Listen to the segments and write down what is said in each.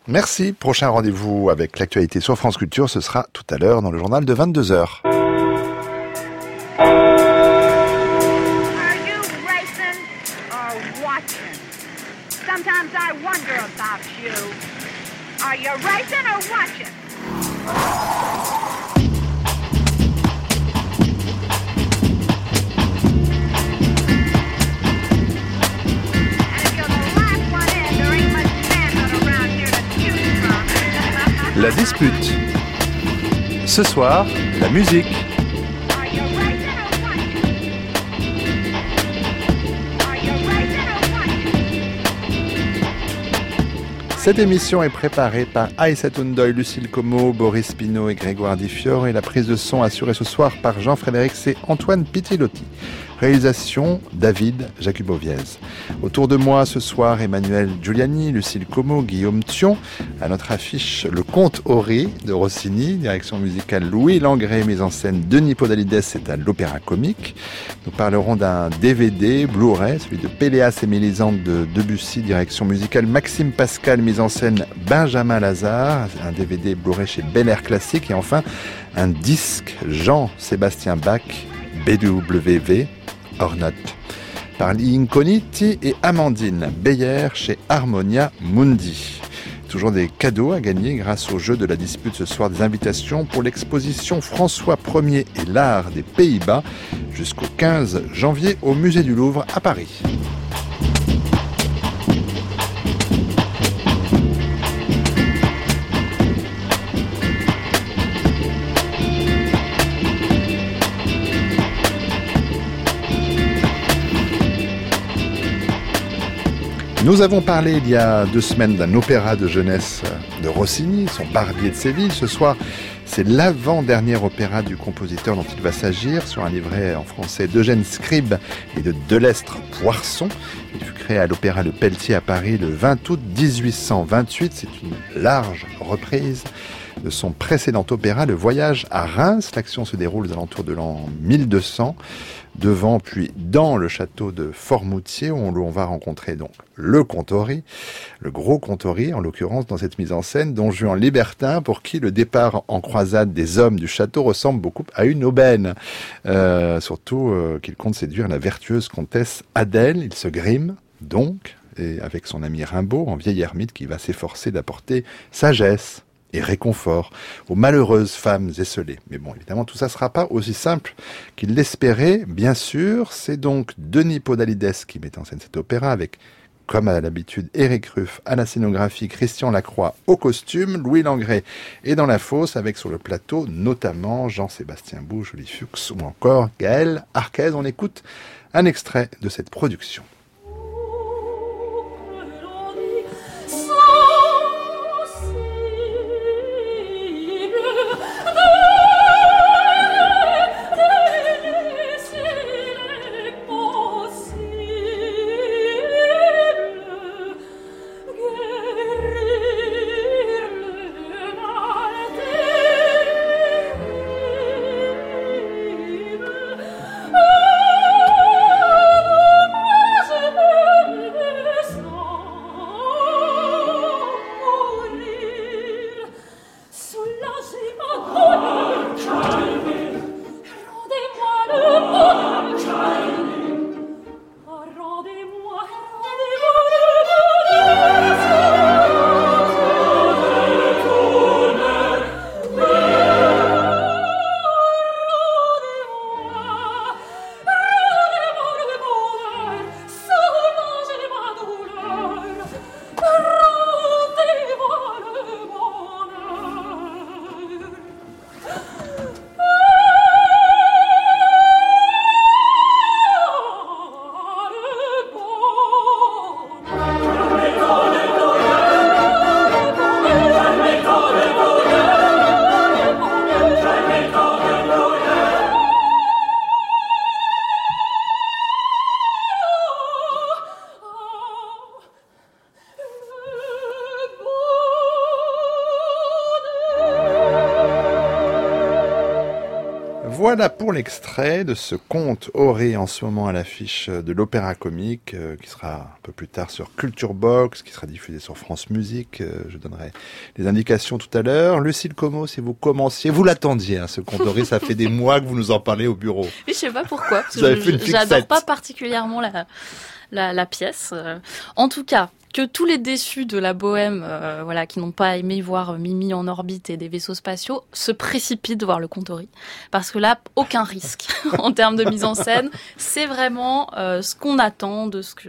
Merci. Prochain rendez-vous avec l'actualité sur France Culture, ce sera tout à l'heure dans le journal de 22h. Sometimes I wonder about you. Are you racing or watching? And if you're the last one in, there ain't much manhood around here to choose from. La dispute. Ce soir, la musique. Are you racing or watching? Are you racing or watching? Cette émission est préparée par Aïssa Toundoy, Lucille Como, Boris Pinault et Grégoire Difior et la prise de son assurée ce soir par Jean-Frédéric et Antoine Pitilotti. Réalisation David Jacuboviez. Autour de moi ce soir, Emmanuel Giuliani, Lucille Como, Guillaume Thion. À notre affiche, le Conte Horry de Rossini, direction musicale Louis Langrée, mise en scène Denis Podalides, c'est à l'Opéra Comique. Nous parlerons d'un DVD, Blu-ray, celui de Péléas et Mélisande de Debussy, direction musicale Maxime Pascal, mise en scène Benjamin Lazare, un DVD Blu-ray chez Bel Air Classique et enfin un disque Jean-Sébastien Bach, BWV, hors note, par Incogniti et Amandine Beyer chez Harmonia Mundi. Toujours des cadeaux à gagner grâce au jeu de la dispute ce soir, des invitations pour l'exposition François Ier et l'art des Pays-Bas jusqu'au 15 janvier au Musée du Louvre à Paris. Nous avons parlé il y a 2 semaines d'un opéra de jeunesse de Rossini, son Barbier de Séville. Ce soir, c'est l'avant-dernier opéra du compositeur dont il va s'agir, sur un livret en français d'Eugène Scribe et de Delestre Poirson. Il fut créé à l'Opéra Le Pelletier à Paris le 20 août 1828. C'est une large reprise de son précédent opéra, Le Voyage à Reims. L'action se déroule aux alentours de l'an 1200. Devant puis dans le château de Formoutier où on va rencontrer donc le Conte Horry, le gros Conte Horry en l'occurrence dans cette mise en scène, Don Juan libertin pour qui le départ en croisade des hommes du château ressemble beaucoup à une aubaine. Surtout qu'il compte séduire la vertueuse comtesse Adèle. Il se grime donc et avec son ami Rimbaud en vieil ermite qui va s'efforcer d'apporter sagesse et réconfort aux malheureuses femmes esseulées. Mais bon, évidemment, tout ça ne sera pas aussi simple qu'il l'espérait. Bien sûr, c'est donc Denis Podalides qui met en scène cet opéra avec, comme à l'habitude, Éric Ruff à la scénographie, Christian Lacroix au costume, Louis Langrée et dans la fosse, avec sur le plateau notamment Jean-Sébastien Bou, Julie Fuchs ou encore Gaël Arquez. On écoute un extrait de cette production. Oh Voilà pour l'extrait de ce conte Auré en ce moment à l'affiche de l'Opéra Comique qui sera un peu plus tard sur Culture Box, qui sera diffusé sur France Musique. Je donnerai les indications tout à l'heure. Lucille Como, si vous commenciez, vous l'attendiez, ce conte Auré, ça fait des mois que vous nous en parlez au bureau. Oui, je sais pas pourquoi, parce Vous avez fait que une j'adore fixette. pas particulièrement la pièce. En tout cas, que tous les déçus de la bohème, qui n'ont pas aimé voir Mimi en orbite et des vaisseaux spatiaux, se précipitent voir le Contori, parce que là, aucun risque en termes de mise en scène. C'est vraiment ce qu'on attend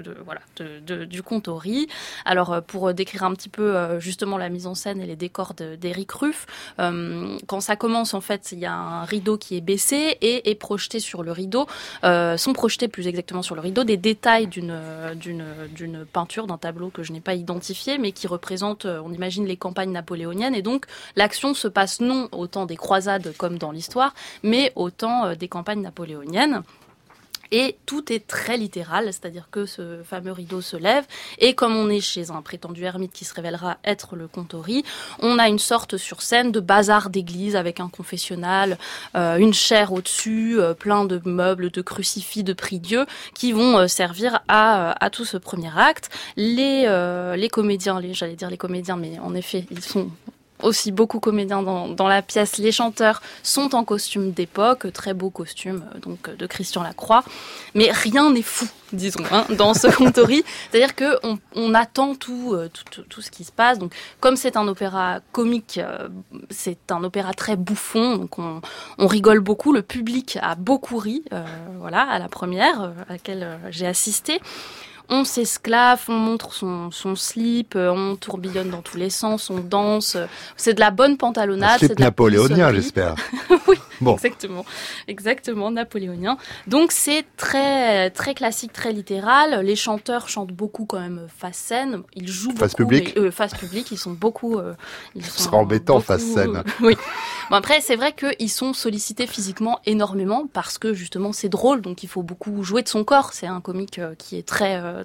du Contori. Alors, pour décrire un petit peu justement la mise en scène et les décors d'Éric Ruff, quand ça commence, en fait, il y a un rideau qui est baissé et est projeté sur le rideau, sont projetés plus exactement sur le rideau des détails d'une peinture, d'un tableau que je n'ai pas identifié, mais qui représente, on imagine, les campagnes napoléoniennes. Et donc, l'action se passe non au temps des croisades comme dans l'histoire, mais au temps des campagnes napoléoniennes. Et tout est très littéral, c'est-à-dire que ce fameux rideau se lève, et comme on est chez un prétendu ermite qui se révélera être le Contori, on a une sorte sur scène de bazar d'église avec un confessionnal, une chaire au-dessus, plein de meubles, de crucifix, de prie-dieu, qui vont servir à tout ce premier acte. Les comédiens, j'allais dire les comédiens, mais en effet, ils sont aussi beaucoup comédiens dans la pièce. Les chanteurs sont en costume d'époque, très beau costume donc de Christian Lacroix, mais rien n'est fou, disons, dans ce Contori. C'est-à-dire que on attend tout ce qui se passe. Donc, comme c'est un opéra comique, c'est un opéra très bouffon. Donc, on rigole beaucoup. Le public a beaucoup ri, à la première à laquelle j'ai assisté. On s'esclave, on montre son slip, on tourbillonne dans tous les sens, on danse. C'est de la bonne pantalonnade. C'est de la napoléonien, poissonnerie. j'espère. Oui, Bon. exactement, napoléonien. Donc c'est très très classique, très littéral. Les chanteurs chantent beaucoup quand même face scène. Ils jouent Face beaucoup, public. mais, face public. Ils sont beaucoup. Ce sera embêtant, face scène. Oui. Bon, après, c'est vrai qu'ils sont sollicités physiquement énormément parce que justement c'est drôle, donc il faut beaucoup jouer de son corps. C'est un comique qui est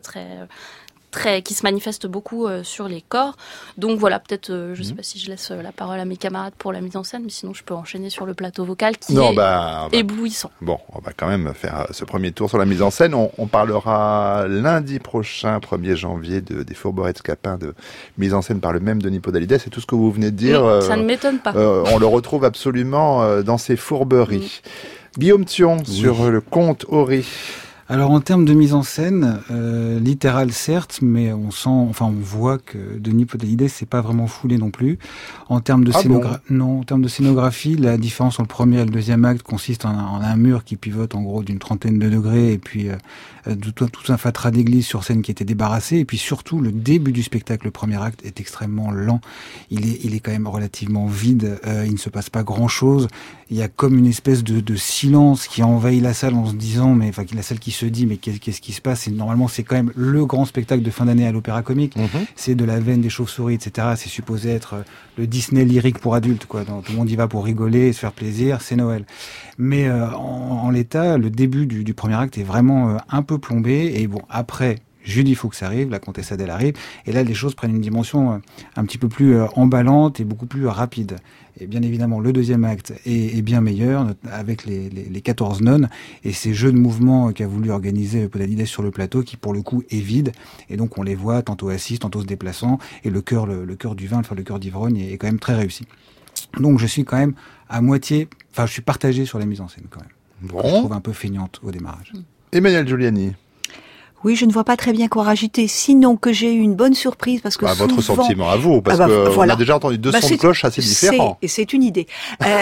qui se manifeste beaucoup sur les corps. Donc voilà, peut-être, je sais pas si je laisse la parole à mes camarades pour la mise en scène, mais sinon je peux enchaîner sur le plateau vocal qui est éblouissant. Bon, on va quand même faire ce premier tour sur la mise en scène. On parlera lundi prochain, 1er janvier, des Fourberets de Scapin, de mise en scène par le même Denis Podalides. C'est tout ce que vous venez de dire. Oui, ça ne m'étonne pas. On le retrouve absolument dans ses fourberies. Guillaume Thion, sur le conte Auré. Alors en termes de mise en scène, littérale certes, mais on voit que Denis Podalides s'est pas vraiment foulé non plus. En termes de en termes de scénographie, la différence entre le premier et le deuxième acte consiste en un mur qui pivote en gros d'une trentaine de degrés et puis tout un fatras d'église sur scène qui était débarrassé. Et puis surtout, le début du spectacle, le premier acte, est extrêmement lent. Il est quand même relativement vide. Il ne se passe pas grand chose. Il y a comme une espèce de silence qui envahit la salle en se disant, la salle qui se dit, mais qu'est-ce qui se passe? Et normalement, c'est quand même le grand spectacle de fin d'année à l'Opéra Comique. C'est de la veine des chauves-souris, etc. C'est supposé être le Disney lyrique pour adultes, quoi. Donc, tout le monde y va pour rigoler et se faire plaisir. C'est Noël. Mais en l'état, le début du premier acte est vraiment un peu plombé. Et bon, après, Judy Fuchs arrive, la comtesse Adèle arrive, et là les choses prennent une dimension un petit peu plus emballante et beaucoup plus rapide. Et bien évidemment, le deuxième acte est bien meilleur, avec les 14 nonnes, et ces jeux de mouvements qu'a voulu organiser Podalides sur le plateau, qui pour le coup est vide, et donc on les voit tantôt assises, tantôt se déplaçant, et le cœur du vin, le cœur d'ivrogne est quand même très réussi. Donc je suis quand même je suis partagé sur la mise en scène quand même. Bon. Je trouve un peu feignante au démarrage. Emmanuel Giuliani. Oui, je ne vois pas très bien quoi rajouter, sinon que j'ai eu une bonne surprise parce que votre souvent... sentiment à vous, parce on a déjà entendu deux sons de cloche assez différents. C'est une idée.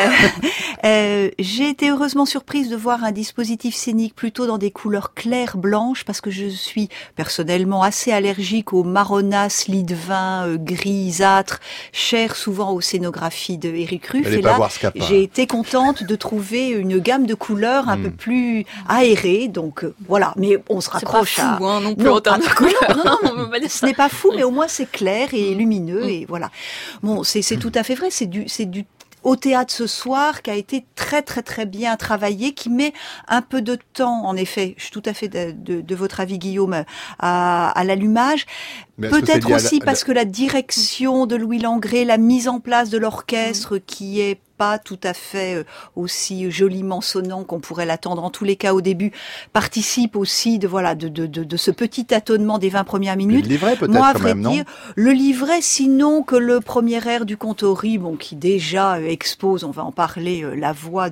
J'ai été heureusement surprise de voir un dispositif scénique plutôt dans des couleurs claires blanches, parce que je suis personnellement assez allergique aux marronnasses, lits de vin, grisâtres, chers souvent aux scénographies de Éric Ruff. Et là, j'ai été contente de trouver une gamme de couleurs un peu plus aérée, donc voilà. Mais on se raccroche à... non plus en termes de couleurs. Non, ce n'est pas fou, mais au moins c'est clair et lumineux, et voilà. Bon, c'est tout à fait vrai, c'est du au théâtre ce soir qui a été très très très bien travaillé, qui met un peu de temps, en effet, je suis tout à fait de votre avis Guillaume, à l'allumage, Mais est-ce que c'est Peut-être lié à aussi parce que la direction de Louis Langrée, la mise en place de l'orchestre qui est pas tout à fait aussi joliment sonnant qu'on pourrait l'attendre en tous les cas au début, participe aussi de ce petit tâtonnement des 20 premières minutes. Le livret peut-être Moi, à quand vrai même, non? dire, le livret, sinon que le premier air du Contori, qui déjà expose, on va en parler, la voix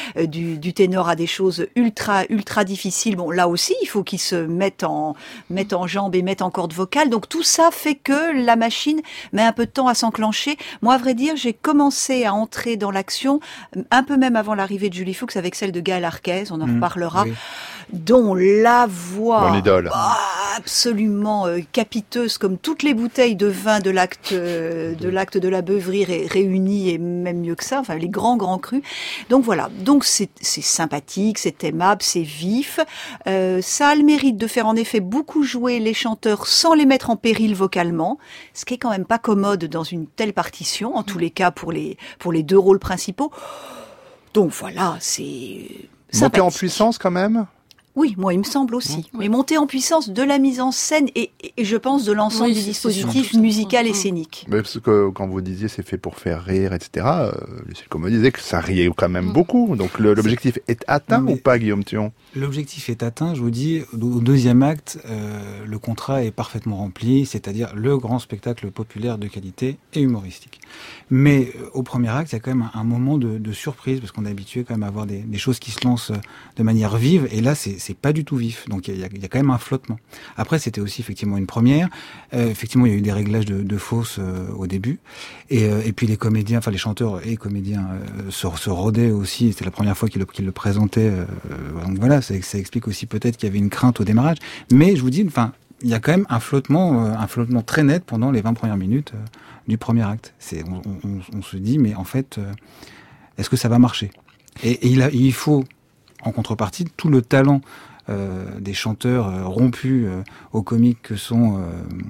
du ténor à des choses ultra difficiles. Bon, là aussi, il faut qu'il se mette en jambe et mette en corde vocale. Donc tout ça fait que la machine met un peu de temps à s'enclencher. Moi, à vrai dire, j'ai commencé à entrer dans l'action un peu même avant l'arrivée de Julie Fuchs avec celle de Gaël Arquez, on en reparlera, oui. dont la voix Mon idole. absolument capiteuse, comme toutes les bouteilles de vin de l'acte de la Beuverie réunies, et même mieux que ça, enfin les grands crus. Donc voilà, donc c'est sympathique, c'est aimable, c'est vif. Ça a le mérite de faire en effet beaucoup jouer les chanteurs sans les mettre en péril vocalement, ce qui est quand même pas commode dans une telle partition, en tous les cas pour les deux rôles principaux. Donc voilà, c'est Monter sympathique. en puissance quand même? Oui, moi, il me semble aussi. Mais monter en puissance de la mise en scène et je pense de l'ensemble Oui, du c'est dispositif surtout ça. musical et scénique. Mais parce que quand vous disiez c'est fait pour faire rire, etc., Lucille Como disait que ça riait quand même beaucoup. Donc l'objectif est atteint Mais- ou pas, Guillaume Thion? L'objectif est atteint, je vous dis, au deuxième acte, le contrat est parfaitement rempli, c'est-à-dire le grand spectacle populaire de qualité et humoristique. Mais au premier acte, il y a quand même un moment de surprise, parce qu'on est habitué quand même à avoir des choses qui se lancent de manière vive, et là, c'est pas du tout vif. Donc il y a quand même un flottement. Après, c'était aussi effectivement une première. Effectivement, il y a eu des réglages de fausses au début, et puis les comédiens, enfin les chanteurs et comédiens se rodaient aussi. C'était la première fois qu'ils le présentaient. Donc voilà, ça explique aussi peut-être qu'il y avait une crainte au démarrage. Mais je vous dis, enfin, il y a quand même un flottement très net pendant les 20 premières minutes du premier acte. On se dit, mais en fait, est-ce que ça va marcher? Et il faut, en contrepartie, tout le talent des chanteurs rompus aux comiques que sont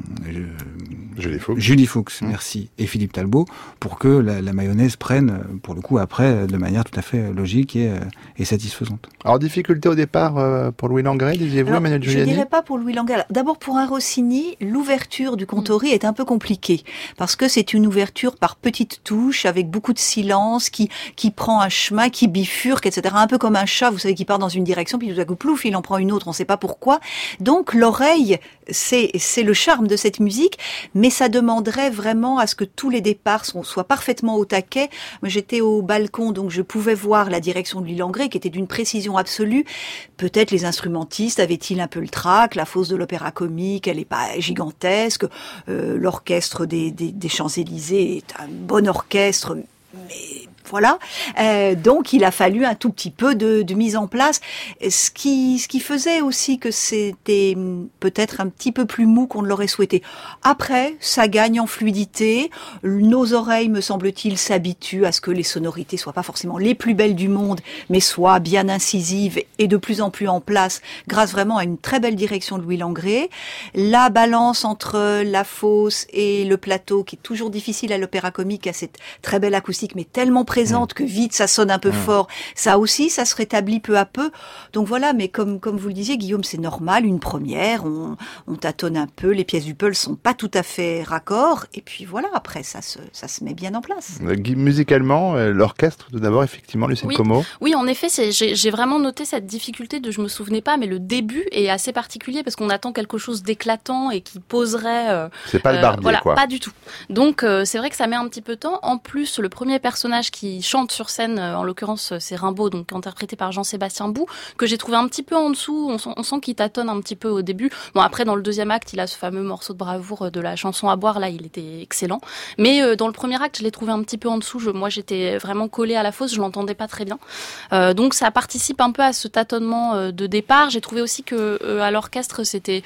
Julie Fuchs, merci, et Philippe Talbot, pour que la mayonnaise prenne, pour le coup, après, de manière tout à fait logique et satisfaisante. Alors, difficulté au départ pour Louis Langrée, disiez-vous, Alors, Emmanuel je Giuliani? dirais pas pour Louis Langrée. D'abord, pour un Rossini, l'ouverture du Contori est un peu compliquée parce que c'est une ouverture par petites touches avec beaucoup de silence qui prend un chemin, qui bifurque, etc. Un peu comme un chat, vous savez, qui part dans une direction puis tout à coup, plouf, il en prend une autre, on ne sait pas pourquoi. Donc, l'oreille, c'est le charme de cette musique, mais ça demanderait vraiment à ce que tous les départs soient parfaitement au taquet. Moi, j'étais au balcon, donc je pouvais voir la direction de Louis Langrée qui était d'une précision absolue. Peut-être les instrumentistes avaient-ils un peu le trac, la fosse de l'Opéra Comique, elle est pas gigantesque, l'orchestre des Champs-Élysées est un bon orchestre, mais voilà. Donc il a fallu un tout petit peu de mise en place, ce qui faisait aussi que c'était peut-être un petit peu plus mou qu'on ne l'aurait souhaité. Après, ça gagne en fluidité. Nos oreilles, me semble-t-il, s'habituent à ce que les sonorités soient pas forcément les plus belles du monde, mais soient bien incisives et de plus en plus en place, grâce vraiment à une très belle direction de Louis Langrée. La balance entre la fosse et le plateau, qui est toujours difficile à l'Opéra Comique, à cette très belle acoustique, mais tellement présente que vite ça sonne un peu fort. Ça aussi, ça se rétablit peu à peu. Donc voilà, mais comme vous le disiez, Guillaume, c'est normal, une première, on tâtonne un peu, les pièces du puzzle sont pas tout à fait raccord, et puis voilà, après ça se met bien en place. Musicalement, l'orchestre, tout d'abord, effectivement, Lucille Oui. Como. Oui, en effet, j'ai vraiment noté cette difficulté de je me souvenais pas, mais le début est assez particulier parce qu'on attend quelque chose d'éclatant et qui poserait. C'est pas le Barbier, voilà, quoi. pas du tout. Donc c'est vrai que ça met un petit peu de temps. En plus, le premier personnage qui chante sur scène, en l'occurrence c'est Rimbaud, donc interprété par Jean-Sébastien Bou, que j'ai trouvé un petit peu en dessous. On sent qu'il tâtonne un petit peu au début. Bon, après dans le deuxième acte, il a ce fameux morceau de bravoure de la chanson à boire. Là, il était excellent. Mais dans le premier acte, je l'ai trouvé un petit peu en dessous. Moi, j'étais vraiment collée à la fosse. Je l'entendais pas très bien. Donc ça participe un peu à ce tâtonnement de départ. J'ai trouvé aussi que à l'orchestre, c'était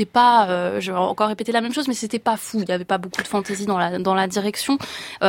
pas. Je vais encore répéter la même chose, mais c'était pas fou. Il y avait pas beaucoup de fantaisie dans la direction.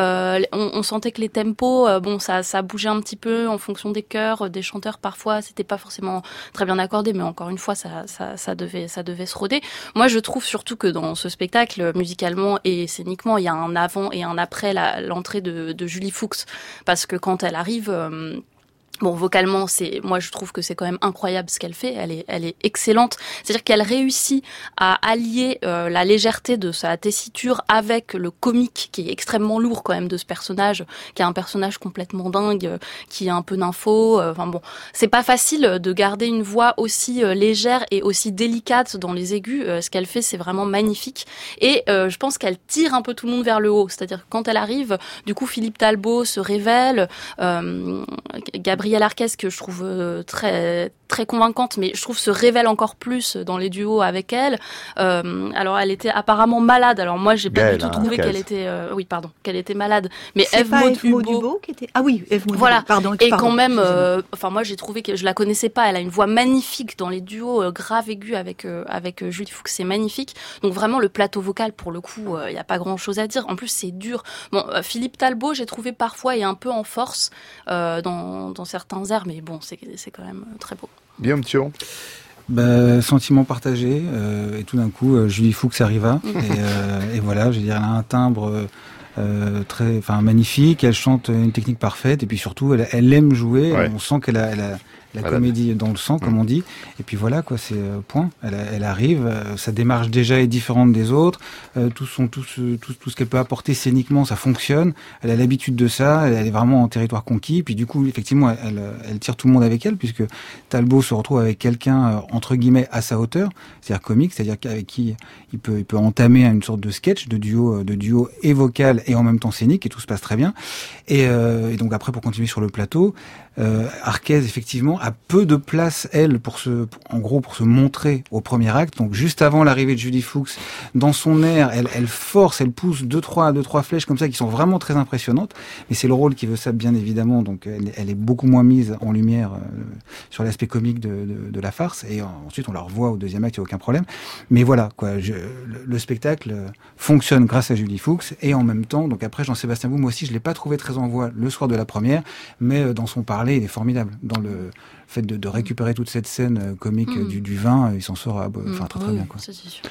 On sentait que les tempos, ça bougeait un petit peu en fonction des chœurs, des chanteurs. Parfois, c'était pas forcément très bien accordé, mais encore une fois, ça devait se roder. Moi, je trouve surtout que dans ce spectacle, musicalement et scéniquement, il y a un avant et un après l'entrée de Julie Fuchs, parce que quand elle arrive. Bon, vocalement, moi je trouve que c'est quand même incroyable ce qu'elle fait. Elle est excellente. C'est-à-dire qu'elle réussit à allier la légèreté de sa tessiture avec le comique qui est extrêmement lourd quand même de ce personnage, qui est un personnage complètement dingue, qui est un peu nympho. Enfin bon, c'est pas facile de garder une voix aussi légère et aussi délicate dans les aigus. Ce qu'elle fait, c'est vraiment magnifique. Et je pense qu'elle tire un peu tout le monde vers le haut. C'est-à-dire que quand elle arrive, du coup, Philippe Talbot se révèle, Gabrielle Arquez, que je trouve très très convaincante, mais je trouve se révèle encore plus dans les duos avec elle. Alors elle était apparemment malade. Alors moi j'ai pas du tout trouvé qu'elle était qu'elle était malade. Mais Eve Dubo qui était Eve Dubo. Voilà. Pardon. Quand même moi j'ai trouvé que je la connaissais pas. Elle a une voix magnifique dans les duos grave aigus avec Julie Fuchs, c'est magnifique. Donc vraiment le plateau vocal pour le coup, il y a pas grand-chose à dire. En plus c'est dur. Bon, Philippe Talbot, j'ai trouvé parfois est un peu en force dans certains airs, mais bon, c'est quand même très beau. Guillaume Thion. Sentiment partagé, et tout d'un coup, Julie Fuchs arriva, et voilà, je veux dire, elle a un timbre magnifique, elle chante une technique parfaite, et puis surtout, elle aime jouer, ouais. On sent qu'elle a la comédie dans le sang, comme on dit. Et puis voilà, quoi, c'est point. Elle arrive, sa démarche déjà est différente des autres. Tout ce qu'elle peut apporter scéniquement, ça fonctionne. Elle a l'habitude de ça. Elle est vraiment en territoire conquis. Puis du coup, effectivement, elle tire tout le monde avec elle, puisque Talbot se retrouve avec quelqu'un entre guillemets à sa hauteur, c'est-à-dire comique, c'est-à-dire avec qui il peut entamer une sorte de sketch, de duo et vocal et en même temps scénique, et tout se passe très bien. Et donc après, pour continuer sur le plateau, Arquez effectivement a peu de place, elle, pour se montrer au premier acte. Donc juste avant l'arrivée de Julie Fuchs, dans son air, elle force, elle pousse deux trois flèches comme ça qui sont vraiment très impressionnantes. Mais c'est le rôle qui veut ça, bien évidemment. Donc elle est beaucoup moins mise en lumière sur l'aspect comique de la farce. Et ensuite on la revoit au deuxième acte, il n'y a aucun problème. Mais voilà, quoi, le spectacle fonctionne grâce à Julie Fuchs, et en même temps, donc après Jean-Sébastien Bou, moi aussi je l'ai pas trouvé très en voix le soir de la première, mais dans son parler, il est formidable. Dans le fait de récupérer toute cette scène comique du vin, il s'en sort très très bien, quoi.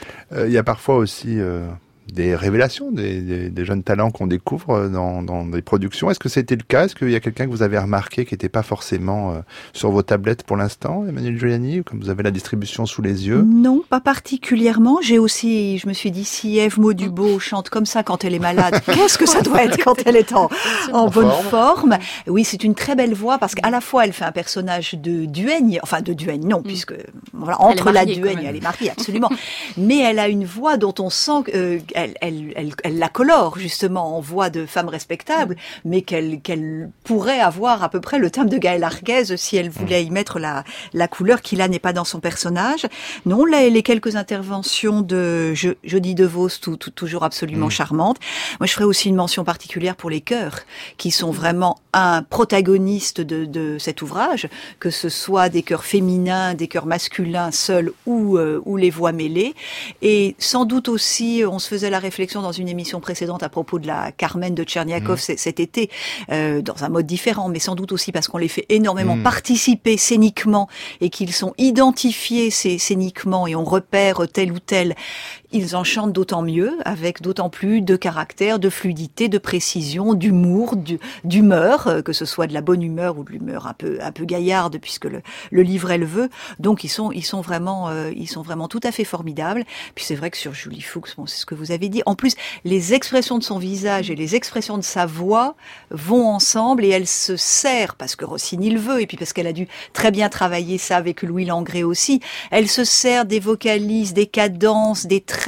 Il y a parfois aussi des révélations, des jeunes talents qu'on découvre dans des productions. Est-ce que c'était le cas? Est-ce qu'il y a quelqu'un que vous avez remarqué qui n'était pas forcément sur vos tablettes pour l'instant, Emmanuelle Giuliani, comme vous avez la distribution sous les yeux? Non, pas particulièrement. Je me suis dit, si Eve Dubo chante comme ça quand elle est malade, qu'est-ce que ça doit être quand elle est en bonne forme? Oui, c'est une très belle voix, parce qu'à la fois elle fait un personnage de duègne, non, puisque voilà, entre la duègne, elle est mariée, absolument. Mais elle a une voix dont on sent que elle la colore justement en voix de femme respectable, mais qu'elle pourrait avoir à peu près le timbre de Gaëlle Arquez si elle voulait y mettre la couleur qui là n'est pas dans son personnage. Non, les quelques interventions de Jodie DeVos, toujours absolument charmantes. Moi, je ferais aussi une mention particulière pour les chœurs, qui sont vraiment un protagoniste de cet ouvrage, que ce soit des chœurs féminins, des chœurs masculins seuls ou les voix mêlées. Et sans doute aussi, on se faisait la réflexion dans une émission précédente à propos de la Carmen de Tcherniakov cet été, dans un mode différent, mais sans doute aussi parce qu'on les fait énormément participer scéniquement et qu'ils sont identifiés scéniquement et on repère tel ou tel. Ils en chantent d'autant mieux, avec d'autant plus de caractère, de fluidité, de précision, d'humour, d'humeur, que ce soit de la bonne humeur ou de l'humeur un peu gaillarde, puisque le livret le veut. Donc ils sont vraiment tout à fait formidables. Puis c'est vrai que sur Julie Fuchs, bon, c'est ce que vous avez dit. En plus, les expressions de son visage et les expressions de sa voix vont ensemble, et elle se sert, parce que Rossini le veut, et puis parce qu'elle a dû très bien travailler ça avec Louis Langrée aussi, elle se sert des vocalises, des cadences, des traits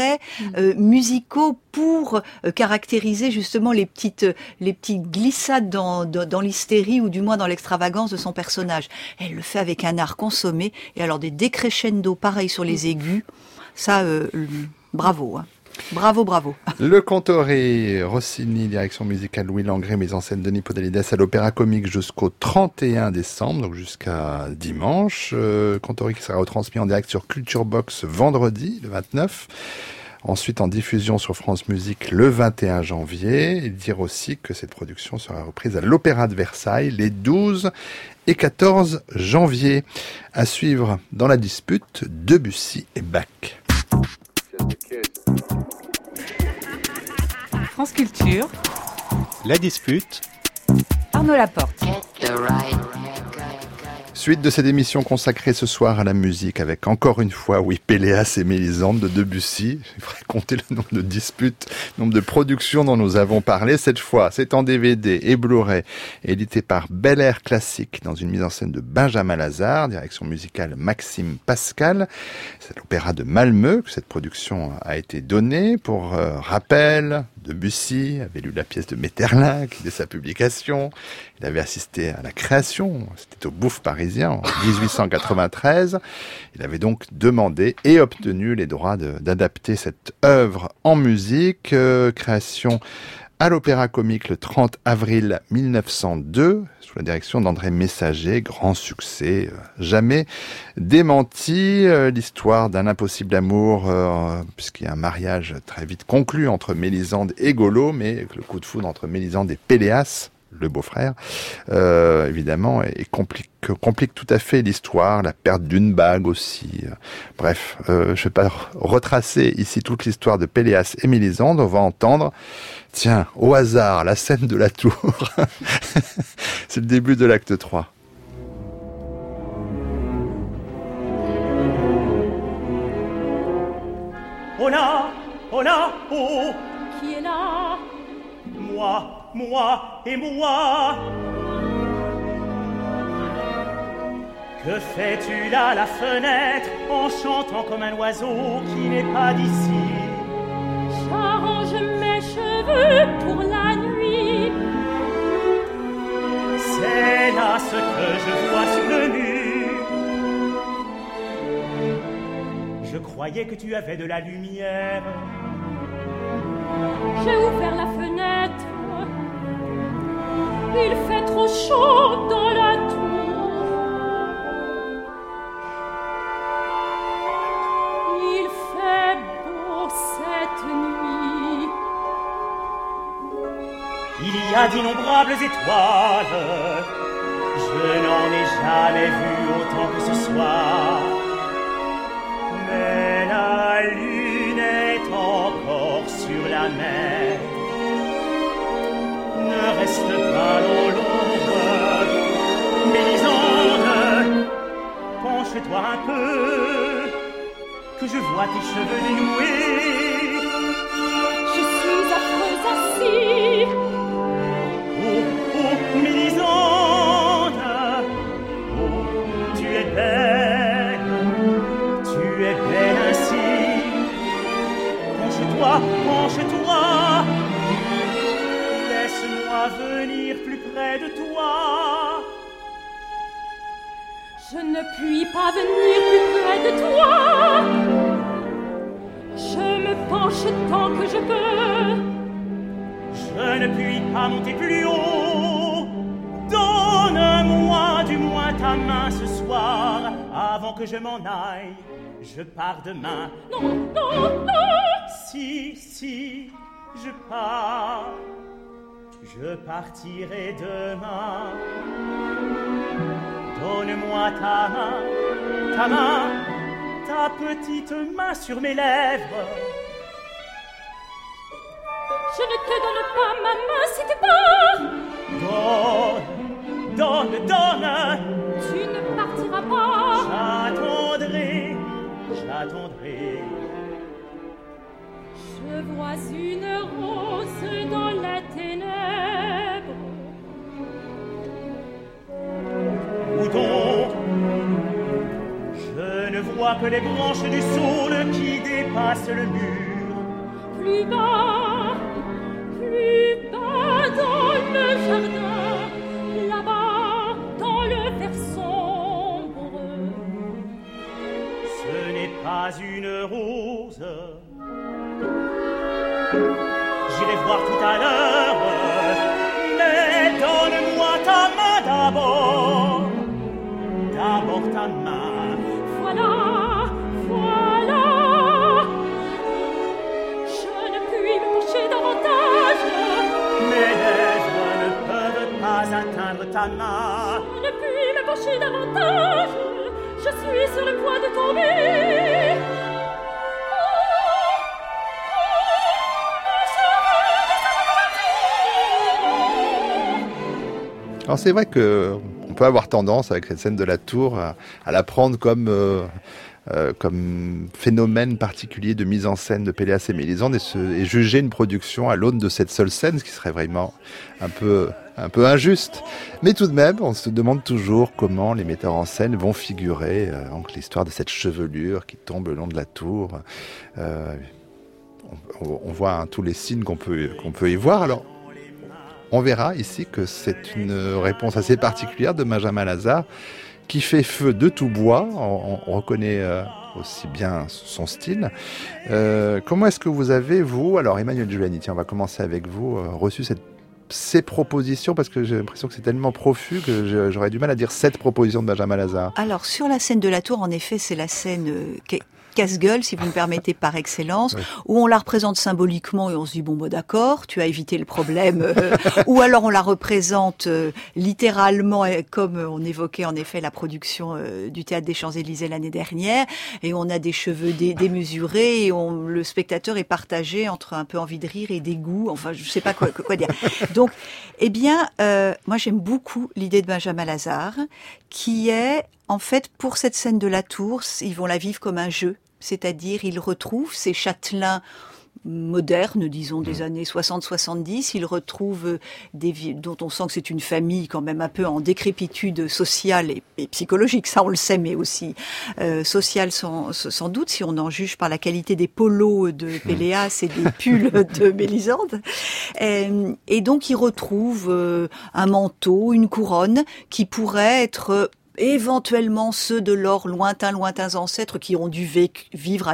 musicaux pour caractériser justement les petites glissades dans l'hystérie, ou du moins dans l'extravagance de son personnage. Elle le fait avec un art consommé, et alors des décrescendo pareil sur les aigus, ça, bravo, hein. Bravo. Le Contoré, Rossini, direction musicale Louis Langrée, mise en scène Denis Podalides à l'Opéra Comique jusqu'au 31 décembre, donc jusqu'à dimanche. Contoré qui sera retransmis en direct sur Culture Box vendredi, le 29. Ensuite en diffusion sur France Musique le 21 janvier. Et dire aussi que cette production sera reprise à l'Opéra de Versailles les 12 et 14 janvier. À suivre dans la dispute, Debussy et Bach. France Culture, La dispute, Arnaud Laporte. Get the right haircut. Suite de cette émission consacrée ce soir à la musique avec encore une fois, oui, Péléas et Mélisande de Debussy. Il faudrait compter le nombre de disputes, le nombre de productions dont nous avons parlé. Cette fois, c'est en DVD et Blu-ray, édité par Bel Air Classique dans une mise en scène de Benjamin Lazare, direction musicale Maxime Pascal. C'est l'opéra de Malmö que cette production a été donnée. Pour rappel, Debussy avait lu la pièce de Maeterlinck dès sa publication. Il avait assisté à la création, c'était au Bouffe parisien en 1893. Il avait donc demandé et obtenu les droits d'adapter cette œuvre en musique. Création à l'Opéra Comique le 30 avril 1902, sous la direction d'André Messager. Grand succès, jamais démenti. L'histoire d'un impossible amour, puisqu'il y a un mariage très vite conclu entre Mélisande et Golo, mais le coup de foudre entre Mélisande et Péléas, le beau-frère, évidemment, et complique tout à fait l'histoire, la perte d'une bague aussi. Bref, je ne vais pas retracer ici toute l'histoire de Péléas et Mélisande. On va entendre, tiens, au hasard, la scène de la tour. C'est le début de l'acte 3. Oh là, oh là, oh, Qui est là? moi et moi. Que fais-tu là à la fenêtre en chantant comme un oiseau qui n'est pas d'ici? J'arrange mes cheveux pour la nuit. C'est là ce que je vois sur le mur. Je croyais que tu avais de la lumière. J'ai ouvert la fenêtre. Il fait trop chaud dans la tour. Il fait beau cette nuit. Il y a d'innombrables étoiles. Je n'en ai jamais vu autant que ce soir. Mais la lune est encore sur la mer. Ne reste pas dans l'ombre, Mélisande, penche-toi un peu, que je vois tes cheveux dénoués. Je suis affreuse ainsi. Oh, oh, Mélisande, oh, tu es belle ainsi. Penche-toi, penche-toi. Laisse-moi venir plus près de toi. Je ne puis pas venir plus près de toi. Je me penche tant que je peux. Je ne puis pas monter plus haut. Donne-moi du moins ta main ce soir. Avant que je m'en aille, je pars demain. Non, non, non. Si, je pars. Je partirai demain. Donne-moi ta main, ta petite main sur mes lèvres. Je ne te donne pas ma main si tu pars. Donne. Tu ne partiras pas. J'attendrai. Je vois une rose dans les ténèbres. Où donc? Je ne vois que les branches du saule qui dépassent le mur. Plus bas dans le jardin, là-bas dans le vert sombre. Ce n'est pas une rose. J'irai voir tout à l'heure, mais donne-moi ta main d'abord. D'abord ta main. Voilà. Je ne puis me pencher davantage. Mes lèvres ne peuvent pas atteindre ta main. Je ne puis me pencher davantage. Je suis sur le point de tomber. Alors c'est vrai que on peut avoir tendance avec cette scène de la tour à la prendre comme phénomène particulier de mise en scène de Péléas et Mélisande et juger une production à l'aune de cette seule scène, ce qui serait vraiment un peu injuste. Mais tout de même, on se demande toujours comment les metteurs en scène vont figurer donc l'histoire de cette chevelure qui tombe le long de la tour. On voit tous les signes qu'on peut y voir. Alors, on verra ici que c'est une réponse assez particulière de Benjamin Lazare qui fait feu de tout bois. On reconnaît aussi bien son style. Comment est-ce que vous avez, vous, alors Emmanuelle Giuliani, tiens, on va commencer avec vous, reçu ces propositions, parce que j'ai l'impression que c'est tellement profus que j'aurais du mal à dire cette proposition de Benjamin Lazare. Alors, sur la scène de la tour, en effet, c'est la scène casse-gueule, si vous me permettez, par excellence, oui. Où on la représente symboliquement et on se dit, bon, bah, d'accord, tu as évité le problème. Ou alors on la représente littéralement, comme on évoquait en effet la production du Théâtre des Champs-Élysées l'année dernière, et on a des cheveux démesurés, et le spectateur est partagé entre un peu envie de rire et dégoût, enfin, je sais pas quoi dire. Donc, eh bien, moi j'aime beaucoup l'idée de Benjamin Lazare, qui est, en fait, pour cette scène de la tour, ils vont la vivre comme un jeu. C'est-à-dire, ils retrouvent ces châtelains modernes, disons, des années 60-70. Ils retrouvent dont on sent que c'est une famille quand même un peu en décrépitude sociale et psychologique, ça on le sait, mais aussi sociale sans doute, si on en juge par la qualité des polos de Péléas et des pulls de Mélisande. Et donc, ils retrouvent un manteau, une couronne, qui pourrait être éventuellement ceux de leurs lointains ancêtres qui ont dû vivre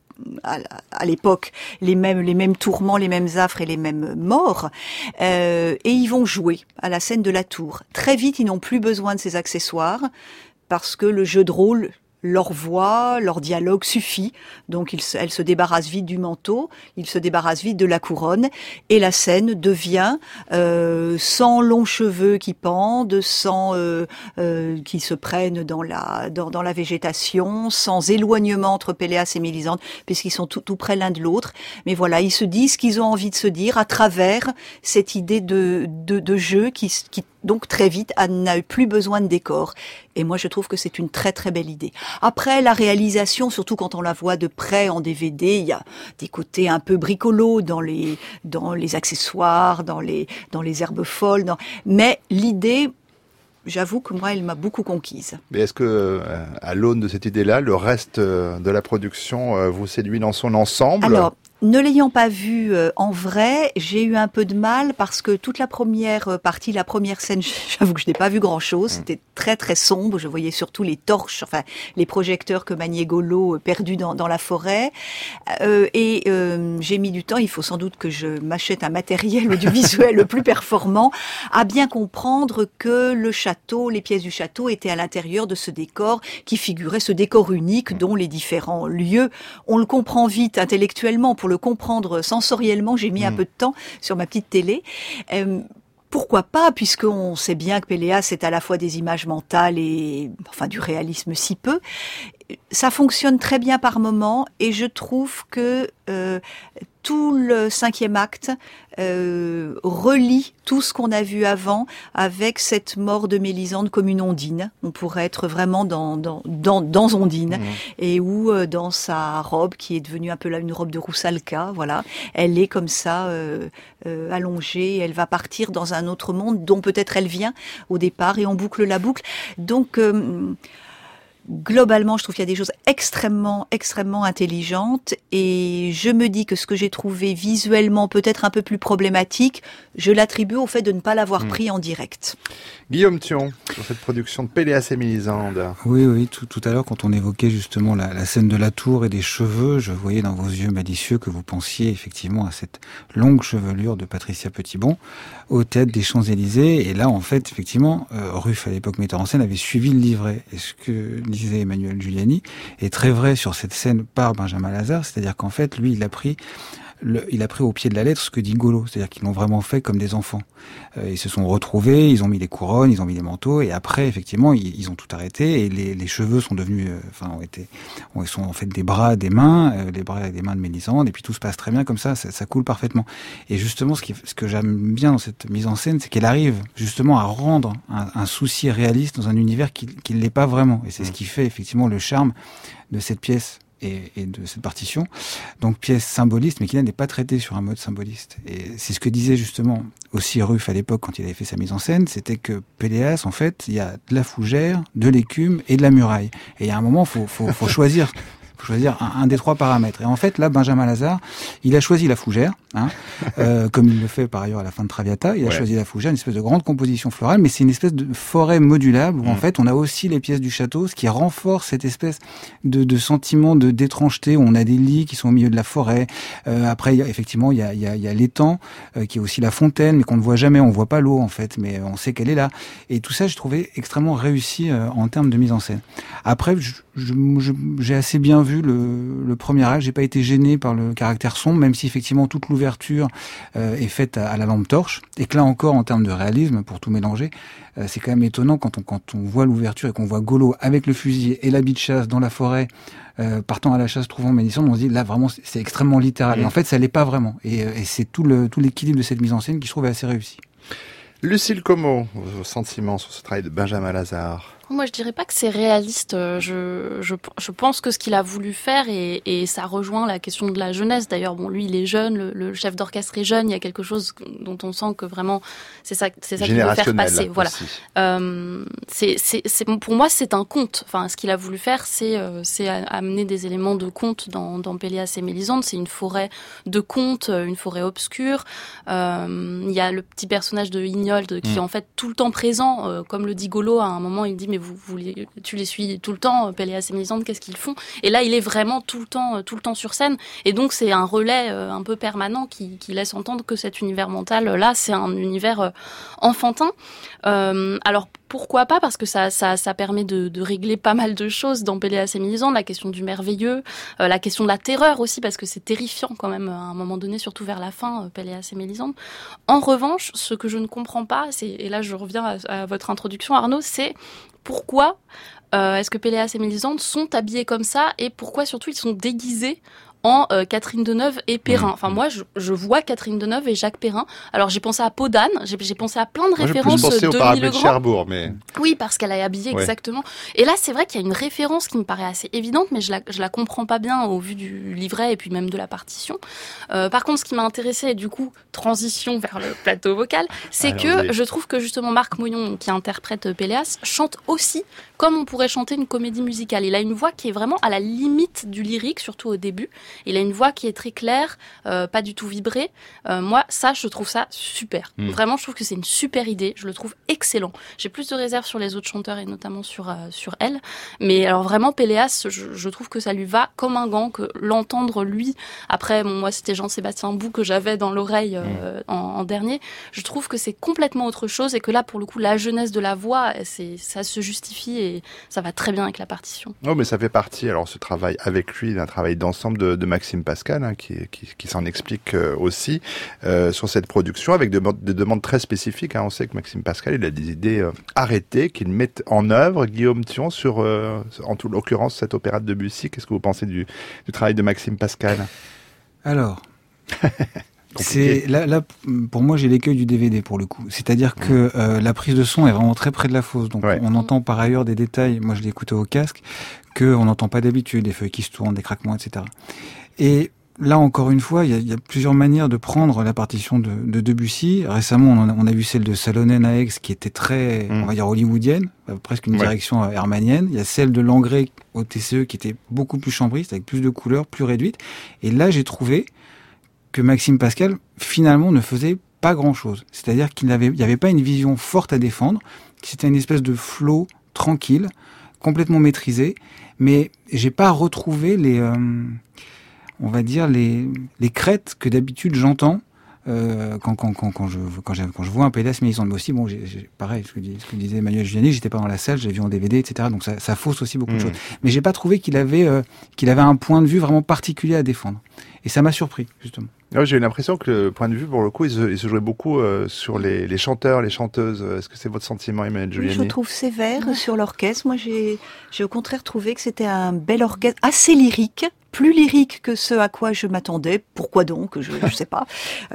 à l'époque les mêmes tourments, les mêmes affres et les mêmes morts, et ils vont jouer à la scène de la tour. Très vite, ils n'ont plus besoin de ces accessoires parce que le jeu de rôle, leur voix, leur dialogue suffit. Donc, elle se débarrasse vite du manteau, il se débarrasse vite de la couronne, et la scène devient sans longs cheveux qui pendent, sans qui se prennent dans la végétation, sans éloignement entre Péléas et Mélisande, puisqu'ils sont tout près l'un de l'autre. Mais voilà, ils se disent ce qu'ils ont envie de se dire à travers cette idée de jeu qui donc très vite n'a plus besoin de décor. Et moi, je trouve que c'est une très très belle idée. Après, la réalisation, surtout quand on la voit de près en DVD, il y a des côtés un peu bricolos dans les accessoires, dans les herbes folles. Mais l'idée, j'avoue que moi, elle m'a beaucoup conquise. Mais est-ce que, à l'aune de cette idée-là, le reste de la production vous séduit dans son ensemble ? Alors, ne l'ayant pas vu en vrai, j'ai eu un peu de mal parce que toute la première partie, la première scène, j'avoue que je n'ai pas vu grand-chose. C'était très très sombre. Je voyais surtout les torches, enfin les projecteurs que maniait Golo perdus dans la forêt. J'ai mis du temps. Il faut sans doute que je m'achète un matériel audiovisuel le plus performant à bien comprendre que le château, les pièces du château étaient à l'intérieur de ce décor qui figurait, ce décor unique dont les différents lieux. On le comprend vite intellectuellement. Pour le comprendre sensoriellement, j'ai mis un peu de temps sur ma petite télé. Pourquoi pas, puisqu'on sait bien que Péléas c'est à la fois des images mentales et enfin du réalisme si peu. Ça fonctionne très bien par moments et je trouve que tout le 5e acte relie tout ce qu'on a vu avant avec cette mort de Mélisande comme une Ondine. On pourrait être vraiment dans Ondine et où dans sa robe qui est devenue un peu là une robe de Roussalka, voilà, elle est comme ça allongée, elle va partir dans un autre monde dont peut-être elle vient au départ et on boucle la boucle. Donc globalement, je trouve qu'il y a des choses extrêmement intelligentes et je me dis que ce que j'ai trouvé visuellement peut-être un peu plus problématique, je l'attribue au fait de ne pas l'avoir pris en direct. Guillaume Thion, sur cette production de Péléas et Mélisande. Oui, tout à l'heure, quand on évoquait justement la scène de la tour et des cheveux, je voyais dans vos yeux malicieux que vous pensiez effectivement à cette longue chevelure de Patricia Petitbon au Théâtre des Champs-Élysées. Et là, en fait, effectivement, Ruff, à l'époque metteur en scène, avait suivi le livret. Et ce que disait Emmanuelle Giuliani est très vrai sur cette scène par Benjamin Lazare, c'est-à-dire qu'en fait, lui, il a pris il a pris au pied de la lettre ce que dit Golo, c'est-à-dire qu'ils l'ont vraiment fait comme des enfants. Ils se sont retrouvés, ils ont mis les couronnes, ils ont mis les manteaux, et après, effectivement, ils ont tout arrêté, et les cheveux sont devenus, ils sont en fait des bras, des mains, les bras et des mains de Mélisande, et puis tout se passe très bien comme ça coule parfaitement. Et justement, ce que j'aime bien dans cette mise en scène, c'est qu'elle arrive justement à rendre un souci réaliste dans un univers qui ne l'est pas vraiment. Et c'est ce qui fait effectivement le charme de cette pièce et de cette partition. Donc pièce symboliste, mais qui n'est pas traitée sur un mode symboliste. Et c'est ce que disait justement aussi Ruff à l'époque quand il avait fait sa mise en scène, c'était que Péléas, en fait, il y a de la fougère, de l'écume et de la muraille. Et il y a un moment, faut choisir. Faut choisir un des 3 paramètres. Et en fait, là, Benjamin Lazare, il a choisi la fougère, comme il le fait par ailleurs à la fin de Traviata. Il a choisi la fougère, une espèce de grande composition florale, mais c'est une espèce de forêt modulable où en fait, on a aussi les pièces du château, ce qui renforce cette espèce de sentiment d'étrangeté où on a des lits qui sont au milieu de la forêt. Après, effectivement, il y a l'étang, qui est aussi la fontaine, mais qu'on ne voit jamais. On voit pas l'eau, en fait, mais on sait qu'elle est là. Et tout ça, je trouvais extrêmement réussi en termes de mise en scène. Après, j'ai assez bien vu le premier acte, j'ai pas été gêné par le caractère sombre, même si effectivement toute l'ouverture est faite à la lampe torche, et que là encore en termes de réalisme, pour tout mélanger, c'est quand même étonnant quand on voit l'ouverture et qu'on voit Golo avec le fusil et l'habit de chasse dans la forêt, partant à la chasse, trouvant Mélisande, on se dit là vraiment c'est extrêmement littéral. Et en fait ça l'est pas vraiment, et c'est tout l'équilibre de cette mise en scène qui je trouve assez réussi. Lucille Como, vos sentiments sur ce travail de Benjamin Lazare? Moi, je dirais pas que c'est réaliste. Je pense que ce qu'il a voulu faire, et ça rejoint la question de la jeunesse. D'ailleurs, bon, lui, il est jeune, le chef d'orchestre est jeune. Il y a quelque chose dont on sent que vraiment, c'est ça qu'il veut faire passer. Voilà. Pour moi, c'est un conte. Enfin, ce qu'il a voulu faire, c'est amener des éléments de conte dans Péléas et Mélisande. C'est une forêt de conte, une forêt obscure. Il y a le petit personnage de Hignold qui est en fait tout le temps présent, comme le dit Golo à un moment. Il dit mais tu les suis tout le temps, Péléas et Mélisande, qu'est-ce qu'ils font? Et là, il est vraiment tout le temps sur scène. Et donc, c'est un relais un peu permanent qui laisse entendre que cet univers mental, là, c'est un univers enfantin. Alors, pourquoi pas? Parce que ça permet de régler pas mal de choses dans Péléas et Mélisande, la question du merveilleux, la question de la terreur aussi, parce que c'est terrifiant quand même à un moment donné, surtout vers la fin, Péléas et Mélisande. En revanche, ce que je ne comprends pas, et là je reviens à votre introduction, Arnaud, c'est pourquoi est-ce que Péléas et Mélisande sont habillés comme ça, et pourquoi surtout ils sont déguisés en Catherine Deneuve et Perrin. Enfin, moi, je vois Catherine Deneuve et Jacques Perrin. Alors, j'ai pensé à Peau d'âne, j'ai pensé à plein de références de Denis Legrand. De Cherbourg, mais... Oui, parce qu'elle est habillée exactement. Et là, c'est vrai qu'il y a une référence qui me paraît assez évidente, mais je la comprends pas bien au vu du livret et puis même de la partition. Par contre, ce qui m'a intéressé, et du coup, transition vers le plateau vocal, c'est que je trouve que justement Marc Moyon, qui interprète Péléas, chante aussi comme on pourrait chanter une comédie musicale. Il a une voix qui est vraiment à la limite du lyrique, surtout au début. Il a une voix qui est très claire, pas du tout vibrée. Moi, ça, je trouve ça super. Vraiment, je trouve que c'est une super idée. Je le trouve excellent. J'ai plus de réserves sur les autres chanteurs et notamment sur elle. Mais alors vraiment, Péléas, je trouve que ça lui va comme un gant, que l'entendre lui. Après, moi, c'était Jean-Sébastien Bou que j'avais dans l'oreille en dernier. Je trouve que c'est complètement autre chose et que là, pour le coup, la jeunesse de la voix, ça se justifie et ça va très bien avec la partition. Oh, mais ça fait partie, alors ce travail avec lui, d'un travail d'ensemble de Maxime Pascal, qui s'en explique aussi sur cette production, avec des demandes très spécifiques. On sait que Maxime Pascal, il a des idées arrêtées qu'il met en œuvre. Guillaume Thion, sur, en toute l'occurrence, cet opéra de Debussy, qu'est-ce que vous pensez du travail de Maxime Pascal? Alors... C'est là pour moi j'ai l'écueil du DVD pour le coup. C'est-à-dire que la prise de son est vraiment très près de la fosse. Donc on entend par ailleurs des détails, moi je l'ai écouté au casque, que on n'entend pas d'habitude, des feuilles qui se tournent, des craquements, etc. Et là encore une fois, il y a plusieurs manières de prendre la partition de Debussy. Récemment, on a vu celle de Salonen à Aix qui était très, on va dire hollywoodienne, presque une direction hermanienne. Il y a celle de Langrée au TCE qui était beaucoup plus chambriste, avec plus de couleurs, plus réduite. Et là, j'ai trouvé que Maxime Pascal, finalement, ne faisait pas grand-chose. C'est-à-dire qu'il n'y avait pas une vision forte à défendre, que c'était une espèce de flow tranquille, complètement maîtrisé, mais j'ai pas retrouvé on va dire, les crêtes que d'habitude j'entends quand je vois un Péléas Mélisande. Mais aussi, bon, pareil, ce que disait Emmanuel Giuliani, j'étais pas dans la salle, j'ai vu en DVD, etc. Donc ça fausse aussi beaucoup de choses. Mais j'ai pas trouvé qu'il avait un point de vue vraiment particulier à défendre. Et ça m'a surpris, justement. Ouais, j'ai eu l'impression que le point de vue, pour le coup, il se jouait beaucoup sur les chanteurs, les chanteuses. Est-ce que c'est votre sentiment, Emmanuelle Oui, Giuliani? je trouve sévère sur l'orchestre. Moi, j'ai au contraire trouvé que c'était un bel orchestre, assez lyrique, plus lyrique que ce à quoi je m'attendais. Pourquoi donc? Je sais pas.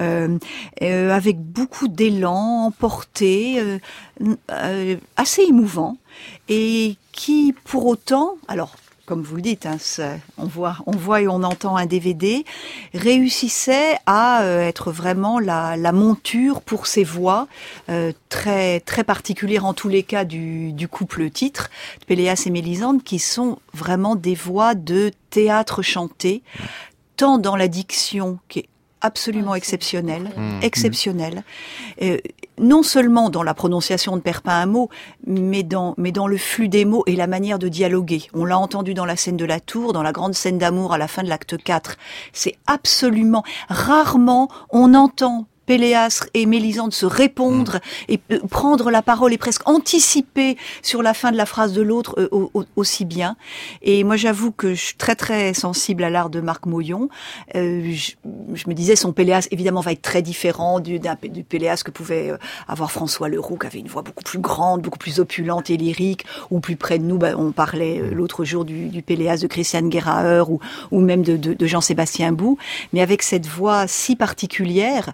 Avec beaucoup d'élan, emporté, assez émouvant, et qui, pour autant, alors, comme vous le dites, hein, on voit et on entend un DVD, réussissait à être vraiment la monture pour ces voix très très particulières en tous les cas du couple titre, Péléas et Mélisande, qui sont vraiment des voix de théâtre chanté, tant dans la diction qui est absolument exceptionnelle, exceptionnelle. Non seulement dans la prononciation ne perd pas un mot, mais dans le flux des mots et la manière de dialoguer. On l'a entendu dans la scène de la tour, dans la grande scène d'amour à la fin de l'acte 4. C'est absolument, rarement on entend Péléas et Mélisande se répondre et prendre la parole et presque anticiper sur la fin de la phrase de l'autre aussi bien. Et moi, j'avoue que je suis très très sensible à l'art de Marc Moyon. Je me disais, son Péléas évidemment va être très différent du Péléas que pouvait avoir François Leroux, qui avait une voix beaucoup plus grande, beaucoup plus opulente et lyrique. Ou plus près de nous, on parlait l'autre jour du Péléas de Christian Gerhaher ou même de Jean-Sébastien Bou. Mais avec cette voix si particulière,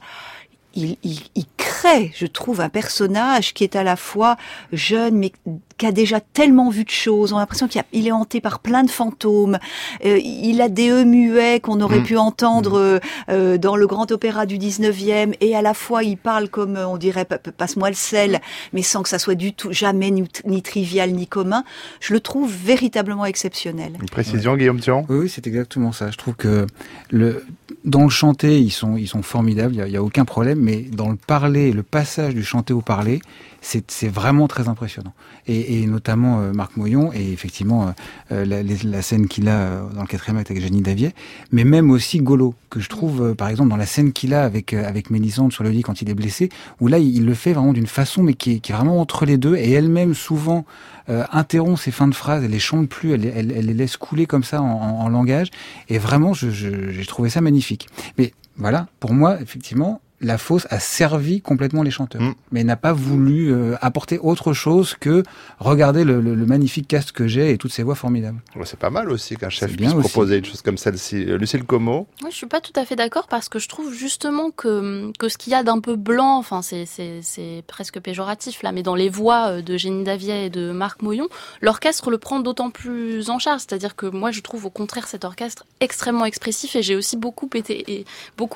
il crée, je trouve, un personnage qui est à la fois jeune, mais qui a déjà tellement vu de choses. On a l'impression qu'il est hanté par plein de fantômes. Il a des muets qu'on aurait pu entendre dans le grand opéra du 19e. Et à la fois, il parle comme, on dirait, passe-moi le sel, mais sans que ça soit du tout, jamais ni trivial, ni commun. Je le trouve véritablement exceptionnel. Une précision, Guillaume Thion? Oui, c'est exactement ça. Je trouve que dans le chanté, ils sont formidables, il y a aucun problème, mais dans le parler, le passage du chanté au parler, c'est vraiment très impressionnant. Et notamment Marc Moyon, et effectivement la scène qu'il a dans le 4e acte avec Jenny Davier, mais même aussi Golo, que je trouve par exemple dans la scène qu'il a avec Mélisande sur le lit quand il est blessé, où là il le fait vraiment d'une façon mais qui est vraiment entre les deux, et elle-même souvent interrompt ses fins de phrases, elle les chante plus, elle les laisse couler comme ça en langage, et vraiment j'ai trouvé ça magnifique. Mais voilà, pour moi effectivement, la fosse a servi complètement les chanteurs, mais n'a pas voulu apporter autre chose que regarder le magnifique cast que j'ai et toutes ces voix formidables. Ouais, c'est pas mal aussi qu'un chef puisse proposer une chose comme celle-ci. Lucille Como? Moi, je suis pas tout à fait d'accord, parce que je trouve justement que ce qu'il y a d'un peu blanc, enfin c'est presque péjoratif là, mais dans les voix de Jenny Davier et de Marc Moyon, l'orchestre le prend d'autant plus en charge. C'est-à-dire que moi, je trouve au contraire cet orchestre extrêmement expressif, et j'ai aussi beaucoup été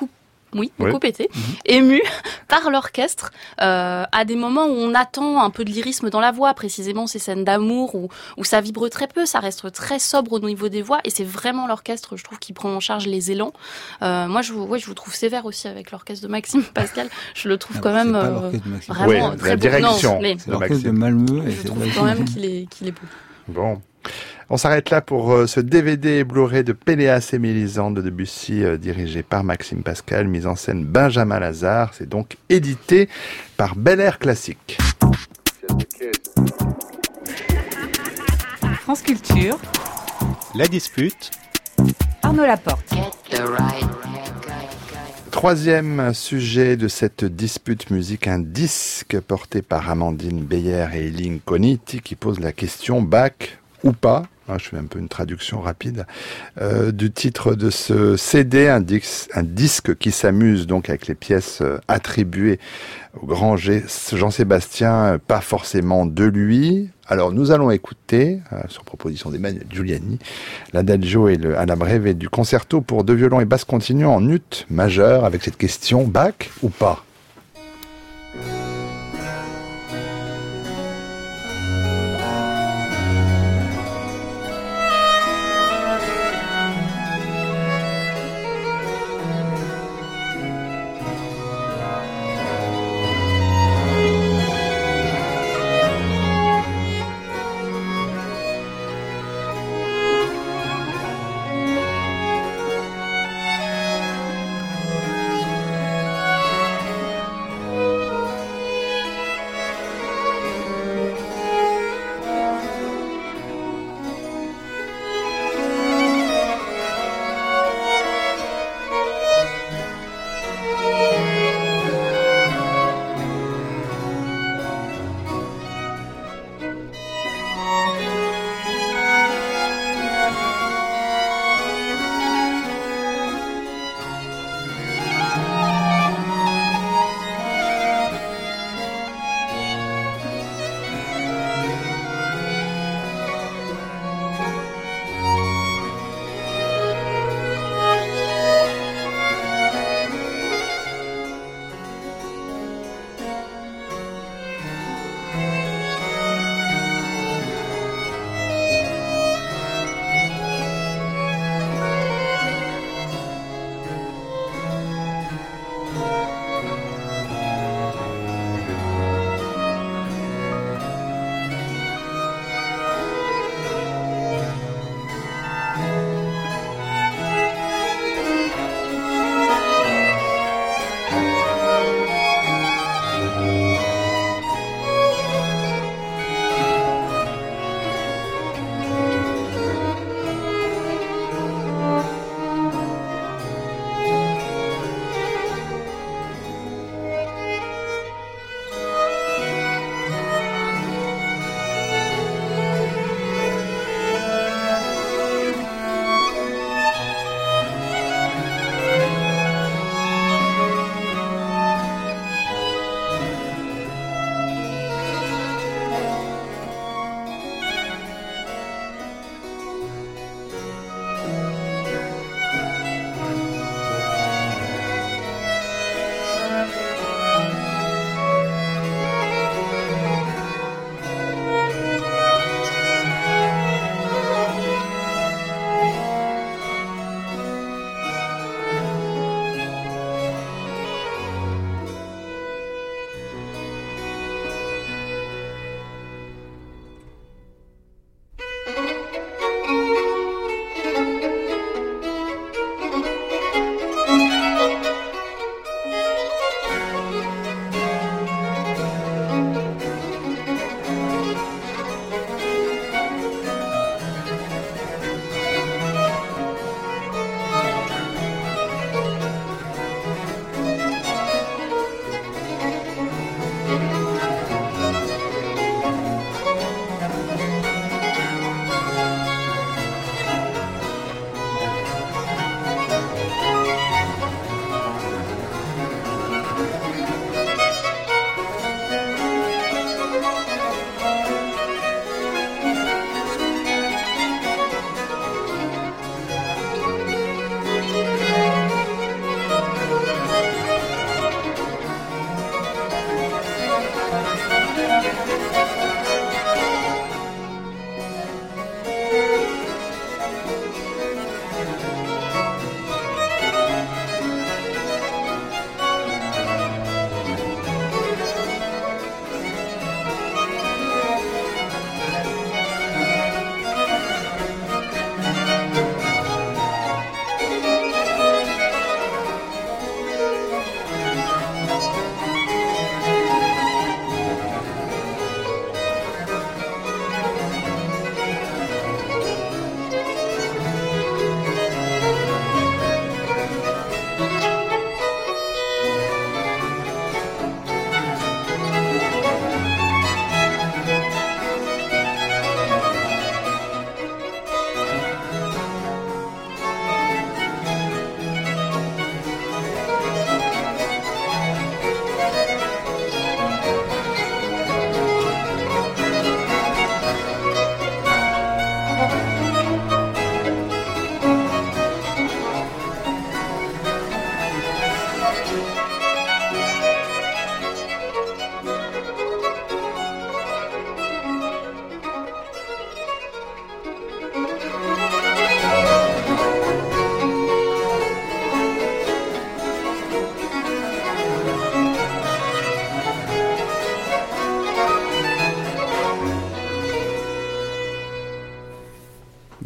ému par l'orchestre à des moments où on attend un peu de lyrisme dans la voix, précisément ces scènes d'amour où ça vibre très peu, ça reste très sobre au niveau des voix, et c'est vraiment l'orchestre, je trouve, qui prend en charge les élans. Moi, je vous trouve sévère aussi avec l'orchestre de Maxime Pascal. Je le trouve quand même vraiment très beau. Direction. Non, mais c'est l'orchestre de Malmö. Je trouve quand même qu'il est beau. Bon. On s'arrête là pour ce DVD Blu-ray de Péléas et Mélisande de Debussy, dirigé par Maxime Pascal, mise en scène Benjamin Lazare. C'est donc édité par Bel Air Classique. France Culture. La dispute. Arnaud Laporte. Troisième sujet de cette dispute musique, un disque porté par Amandine Beyer et Eileen Coniti qui pose la question Bach ou pas. Je fais un peu une traduction rapide du titre de ce CD, un disque qui s'amuse donc avec les pièces attribuées au grand Jean-Sébastien, pas forcément de lui. Alors nous allons écouter, sur proposition d'Emmanuelle Giuliani, l'adagio et le alla breve du concerto pour deux violons et basse continue en ut majeur, avec cette question Bach ou pas.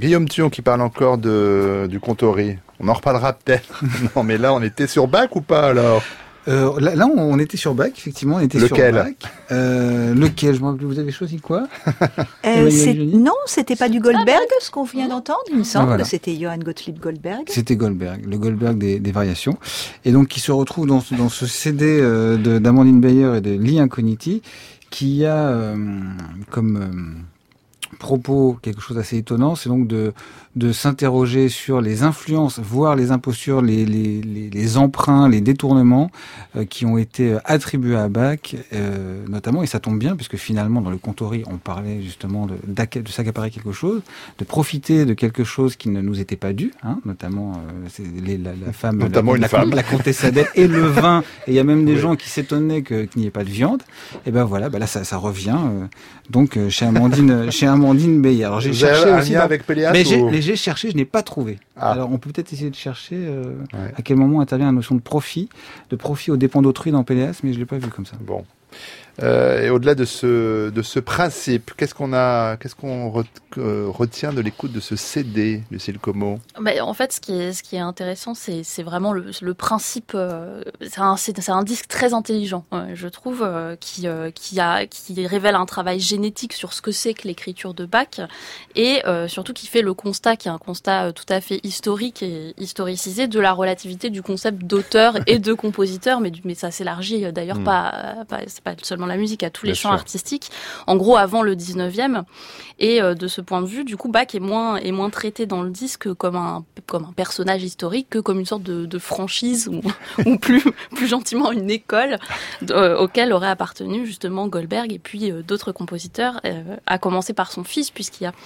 Guillaume Thuon qui parle encore du Contori. On en reparlera peut-être. Non, mais là, on était sur Bach ou pas alors? Là, on était sur Bach, effectivement. On était Lequel? sur Bach. Lequel? Je me rappelle, vous avez choisi quoi? Non, c'était pas du Goldberg, ce qu'on vient d'entendre. Il me semble voilà. que c'était Johann Gottlieb Goldberg. C'était Goldberg, le Goldberg des variations. Et donc, qui se retrouve dans ce CD d'Amandine Beyer et de Lee Incogniti, qui a comme propos quelque chose d'assez étonnant, c'est donc de s'interroger sur les influences, voire les impostures, les emprunts, les détournements qui ont été attribués à Bach, notamment, et ça tombe bien, puisque finalement, dans le Contori, on parlait justement de s'accaparer quelque chose, de profiter de quelque chose qui ne nous était pas dû, hein, notamment la femme, notamment la comtesse Adèle, et le vin, et il y a même des gens qui s'étonnaient qu'il n'y ait pas de viande, et ben voilà, là ça revient, donc chez Amandine Beyer. Alors j'ai cherché un aussi lien avec Pélias, mais j'ai cherché, je n'ai pas trouvé. Alors on peut peut-être essayer de chercher à quel moment intervient la notion de profit aux dépens d'autrui dans Pélias, mais je l'ai pas vu comme ça. Bon. Et au-delà de ce principe, qu'est-ce qu'on retient de l'écoute de ce CD, Lucille Como? En fait, ce qui est intéressant, c'est vraiment le principe. C'est un disque très intelligent, je trouve, qui révèle un travail génétique sur ce que c'est que l'écriture de Bach, et surtout qui fait le constat, qui est un constat tout à fait historique et historicisé, de la relativité du concept d'auteur et de compositeur, mais ça s'élargit d'ailleurs c'est pas seulement la musique, à tous les champs artistiques. En gros, avant le 19e. Et de ce point de vue, du coup, Bach est moins traité dans le disque comme un personnage historique que comme une sorte de franchise ou plus gentiment une école auquel aurait appartenu justement Goldberg et puis d'autres compositeurs, à commencer par son fils, puisqu'il y a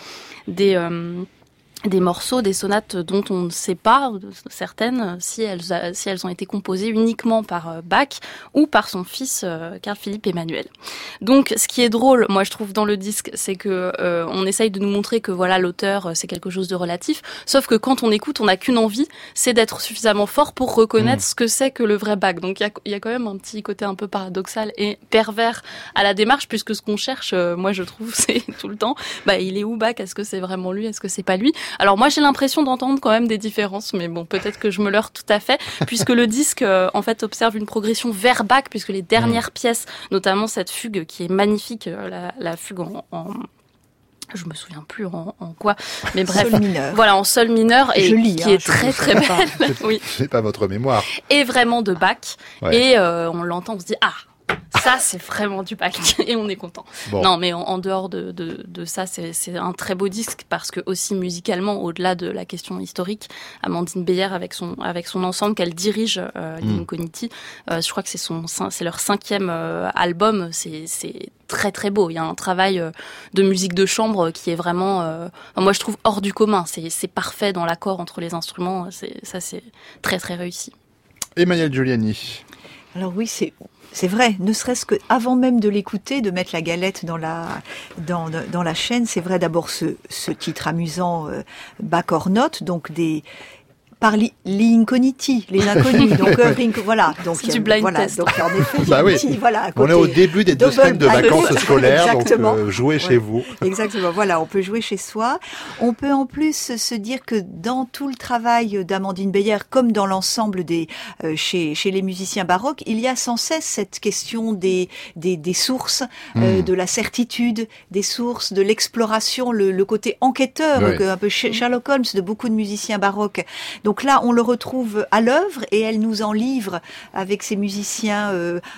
des morceaux, des sonates dont on ne sait pas, certaines, si elles ont été composées uniquement par Bach ou par son fils Carl Philipp Emanuel. Donc, ce qui est drôle, moi je trouve dans le disque, c'est que on essaye de nous montrer que voilà, l'auteur c'est quelque chose de relatif, sauf que quand on écoute, on n'a qu'une envie, c'est d'être suffisamment fort pour reconnaître ce que c'est que le vrai Bach. Donc il y a quand même un petit côté un peu paradoxal et pervers à la démarche, puisque ce qu'on cherche, moi je trouve, c'est tout le temps, il est où Bach? Est-ce que c'est vraiment lui? Est-ce que c'est pas lui? Alors moi j'ai l'impression d'entendre quand même des différences, mais bon, peut-être que je me leurre tout à fait, puisque le disque en fait observe une progression vers Bach, puisque les dernières pièces, notamment cette fugue qui est magnifique, la fugue en je me souviens plus en quoi, mais bref, sol mineur. Voilà, en sol mineur, et qui est très très belle. Oui. C'est pas votre mémoire. Et vraiment de Bach, et on l'entend, on se dit ça c'est vraiment du Bach, et on est content. Bon. Non, mais en dehors de ça, c'est un très beau disque, parce que aussi musicalement, au-delà de la question historique, Amandine Beyer avec son ensemble qu'elle dirige, L'Incogniti, je crois que c'est leur 5e album, c'est très très beau. Il y a un travail de musique de chambre qui est vraiment, moi je trouve hors du commun. C'est parfait dans l'accord entre les instruments. C'est très très réussi. Emmanuel Giuliani. Alors oui, c'est vrai, ne serait-ce que avant même de l'écouter, de mettre la galette dans la chaîne, c'est vrai d'abord ce titre amusant, Bach hors note, donc par l'Incogniti, les inconnus, donc voilà, donc c'est du blind test. Donc en effet, oui. Voilà, on est au début des 2 semaines de vacances scolaires, donc jouez chez vous. Exactement, voilà, on peut jouer chez soi. On peut en plus se dire que dans tout le travail d'Amandine Beyer, comme dans l'ensemble chez les musiciens baroques, il y a sans cesse cette question des sources, de la certitude, des sources, de l'exploration, le côté enquêteur, un peu Sherlock Holmes de beaucoup de musiciens baroques. Donc là, on le retrouve à l'œuvre, et elle nous en livre avec ses musiciens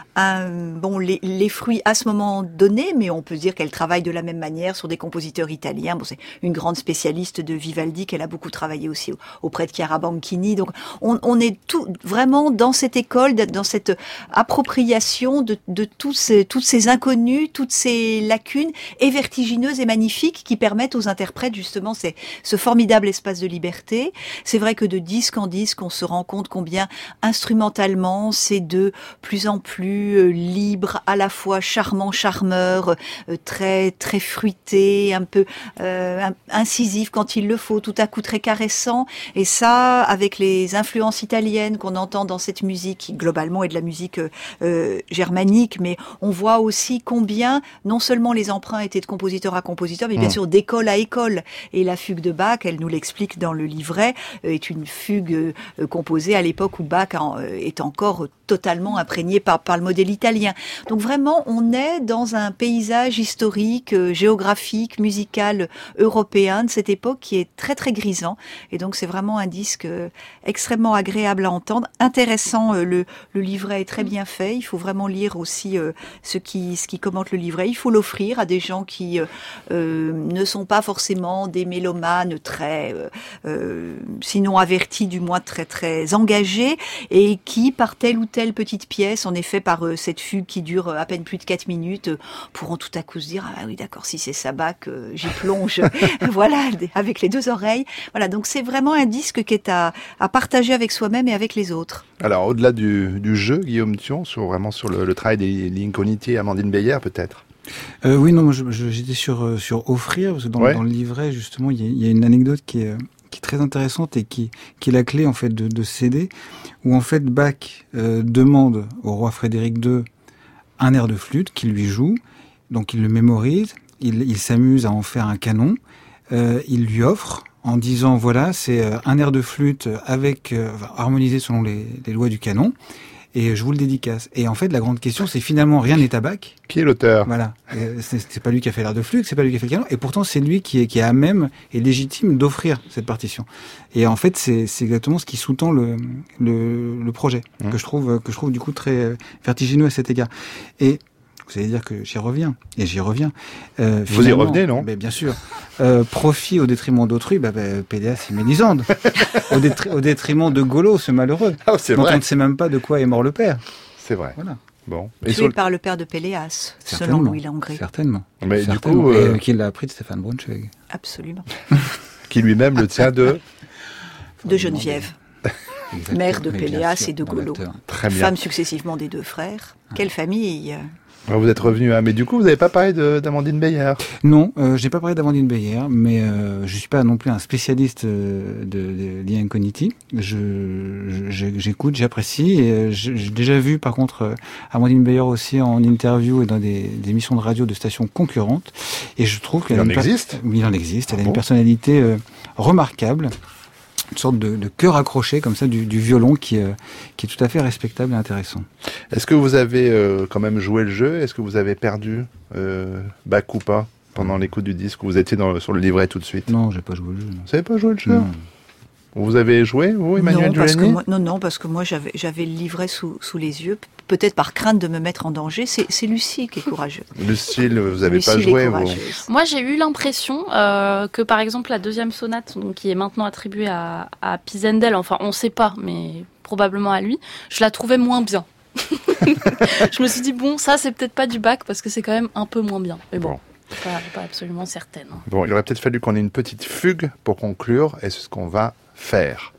les fruits à ce moment donné, mais on peut dire qu'elle travaille de la même manière sur des compositeurs italiens. Bon, c'est une grande spécialiste de Vivaldi, qu'elle a beaucoup travaillé aussi auprès de Chiara Banchini. Donc on est vraiment dans cette école, dans cette appropriation de toutes ces inconnus, toutes ces lacunes, et vertigineuses et magnifiques, qui permettent aux interprètes justement ce formidable espace de liberté. C'est vrai que de disque en disque, on se rend compte combien instrumentalement c'est de plus en plus libre, à la fois charmant, charmeur, très très fruité, un peu incisif quand il le faut, tout à coup très caressant. Et ça, avec les influences italiennes qu'on entend dans cette musique, qui globalement est de la musique germanique, mais on voit aussi combien non seulement les emprunts étaient de compositeur à compositeur, mais bien sûr d'école à école. Et la fugue de Bach, elle nous l'explique dans le livret, est une fugue composée à l'époque où Bach est encore totalement imprégné par le modèle italien. Donc vraiment, on est dans un paysage historique, géographique, musical européen de cette époque qui est très très grisant. Et donc c'est vraiment un disque extrêmement agréable à entendre, intéressant. Le livret est très bien fait. Il faut vraiment lire aussi ce qui commente le livret. Il faut l'offrir à des gens qui ne sont pas forcément des mélomanes très, sinon avertis, du moins très très engagés, et qui par telle ou telle petite pièce, en effet par cette fugue qui dure à peine plus de 4 minutes, pourront tout à coup se dire ah oui d'accord, si c'est ça Bach, j'y plonge. Voilà, avec les deux oreilles. Voilà, donc c'est vraiment un disque qui est à partager avec soi-même et avec les autres. Alors au-delà du jeu, Guillaume Thion, sur le travail des Lincolniti et Amandine Beyer peut-être. Oui, non, j'étais sur offrir, parce que dans le livret, justement, il y a une anecdote qui est très intéressante et qui est la clé, en fait, de ce CD, où, en fait, Bach demande au roi Frédéric II un air de flûte qu'il lui joue, donc il le mémorise, il s'amuse à en faire un canon, il lui offre, en disant, voilà, c'est un air de flûte avec harmonisé selon les lois du canon, et je vous le dédicace. Et en fait, la grande question, c'est finalement, rien n'est à Bach. Qui est l'auteur ? Voilà. C'est pas lui qui a fait l'air de flûte, c'est pas lui qui a fait le canon, et pourtant, c'est lui qui est à même et légitime d'offrir cette partition. Et en fait, c'est exactement ce qui sous-tend le projet, que je trouve du coup très vertigineux à cet égard. Et vous allez dire que j'y reviens, et j'y reviens. Vous y revenez, non ? Bien sûr. Profit au détriment d'autrui, Péléas, il mélisande. Au détriment de Golo, ce malheureux. Ah, c'est dont vrai. on ne sait même pas de quoi est mort le père. C'est vrai. Voilà. Bon. Tué par le père de Péléas, selon Louis Langrée. Certainement. Mais certainement. du coup, qu'il l'a appris de Stéphane Braunschweig. Absolument. Qui lui-même le tient de Geneviève. Mère de Péléas et de Golo. Très bien. Femme successivement des deux frères. Quelle famille. Vous êtes revenu, mais du coup, vous n'avez pas parlé d'Amandine Beyer. Non, j'ai pas parlé d'Amandine Beyer, mais je suis pas non plus un spécialiste de Lincolniti. J'écoute, j'apprécie, et j'ai déjà vu par contre Amandine Beyer aussi en interview et dans des émissions de radio de stations concurrentes, et je trouve qu'elle existe. Oui, il en existe. Elle a une personnalité remarquable. Une sorte de cœur accroché comme ça du violon qui est tout à fait respectable et intéressant. Est-ce que vous avez quand même joué le jeu ? Est-ce que vous avez perdu Bach ou pas pendant l'écoute du disque ? Vous étiez sur le livret tout de suite ? Non, j'ai pas joué le jeu. Vous n'avez pas joué le jeu ? Non. Vous avez joué, vous, Emmanuel Giuliani ? Non, parce que moi j'avais le livret sous les yeux, peut-être par crainte de me mettre en danger. C'est Lucie qui est courageuse. Lucille, vous n'avez pas joué, vous ? Moi, j'ai eu l'impression que, par exemple, la deuxième sonate, donc, qui est maintenant attribuée à Pisendel, enfin, on ne sait pas, mais probablement à lui, je la trouvais moins bien. Je me suis dit, bon, ça, c'est peut-être pas du Bach, parce que c'est quand même un peu moins bien. Mais bon. Pas absolument certaine. Bon, il aurait peut-être fallu qu'on ait une petite fugue pour conclure, et c'est ce qu'on va faire.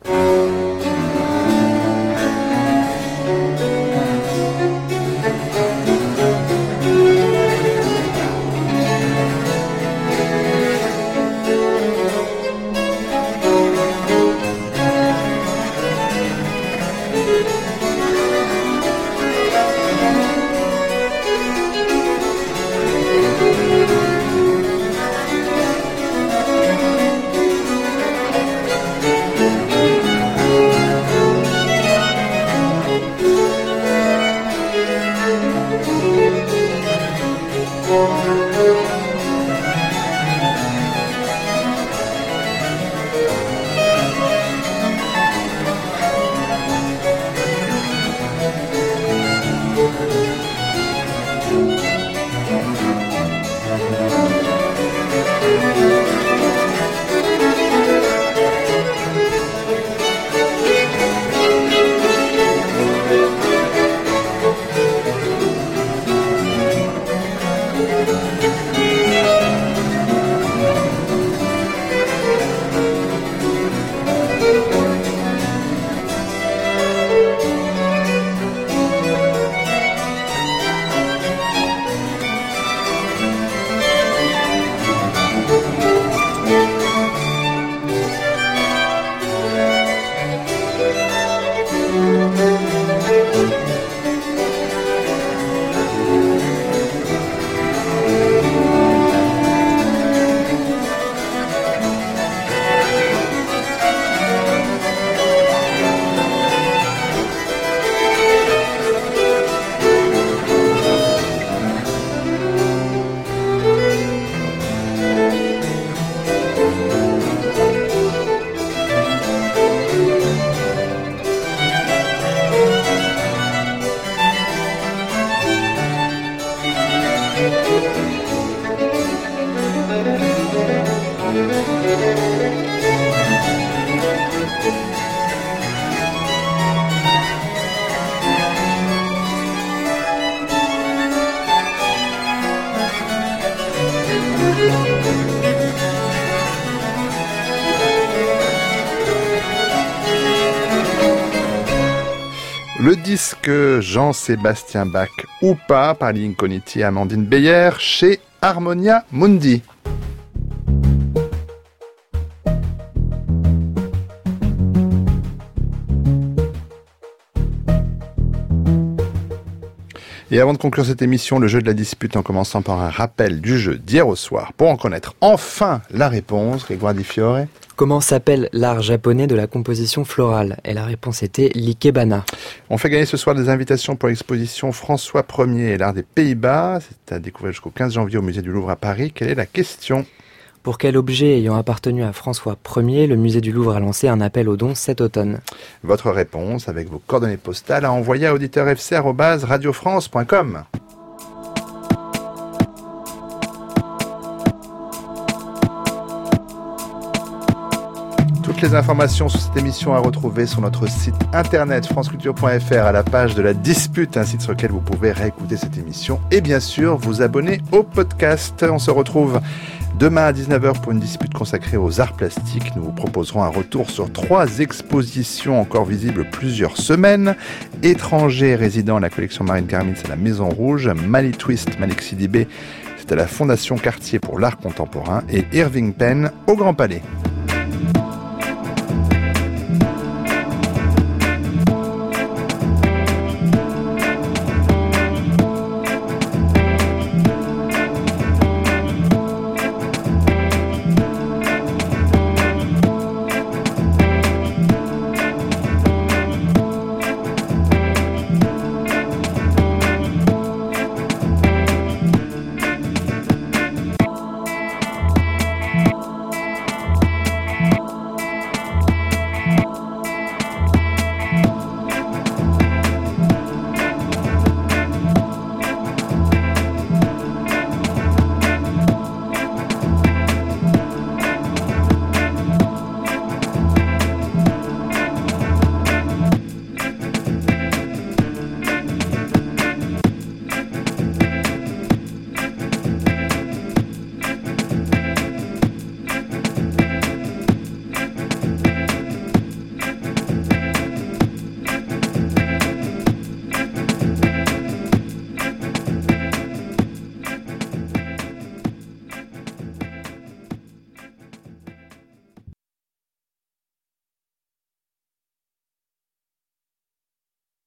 Le disque Jean-Sébastien Bach ou pas par l'Incogniti et Amandine Beyer chez Harmonia Mundi. Et avant de conclure cette émission, le jeu de la dispute en commençant par un rappel du jeu d'hier au soir. Pour en connaître enfin la réponse, Grégoire Di Fiore. Comment s'appelle l'art japonais de la composition florale ? Et la réponse était l'ikebana. On fait gagner ce soir des invitations pour l'exposition François Ier et l'art des Pays-Bas. C'est à découvrir jusqu'au 15 janvier au musée du Louvre à Paris. Quelle est la question ? Pour quel objet ayant appartenu à François Ier, le musée du Louvre a lancé un appel aux dons cet automne ? Votre réponse avec vos coordonnées postales à envoyer à auditeurfc@radiofrance.com. Toutes les informations sur cette émission à retrouver sur notre site internet franceculture.fr à la page de la dispute, un site sur lequel vous pouvez réécouter cette émission et bien sûr vous abonner au podcast. On se retrouve demain à 19h pour une dispute consacrée aux arts plastiques. Nous vous proposerons un retour sur 3 expositions encore visibles plusieurs semaines. Étrangers résidant à la collection Marine Garmins à la Maison Rouge, Mali Twist, Malik Sidibé, c'est à la Fondation Cartier pour l'art contemporain et Irving Penn au Grand Palais.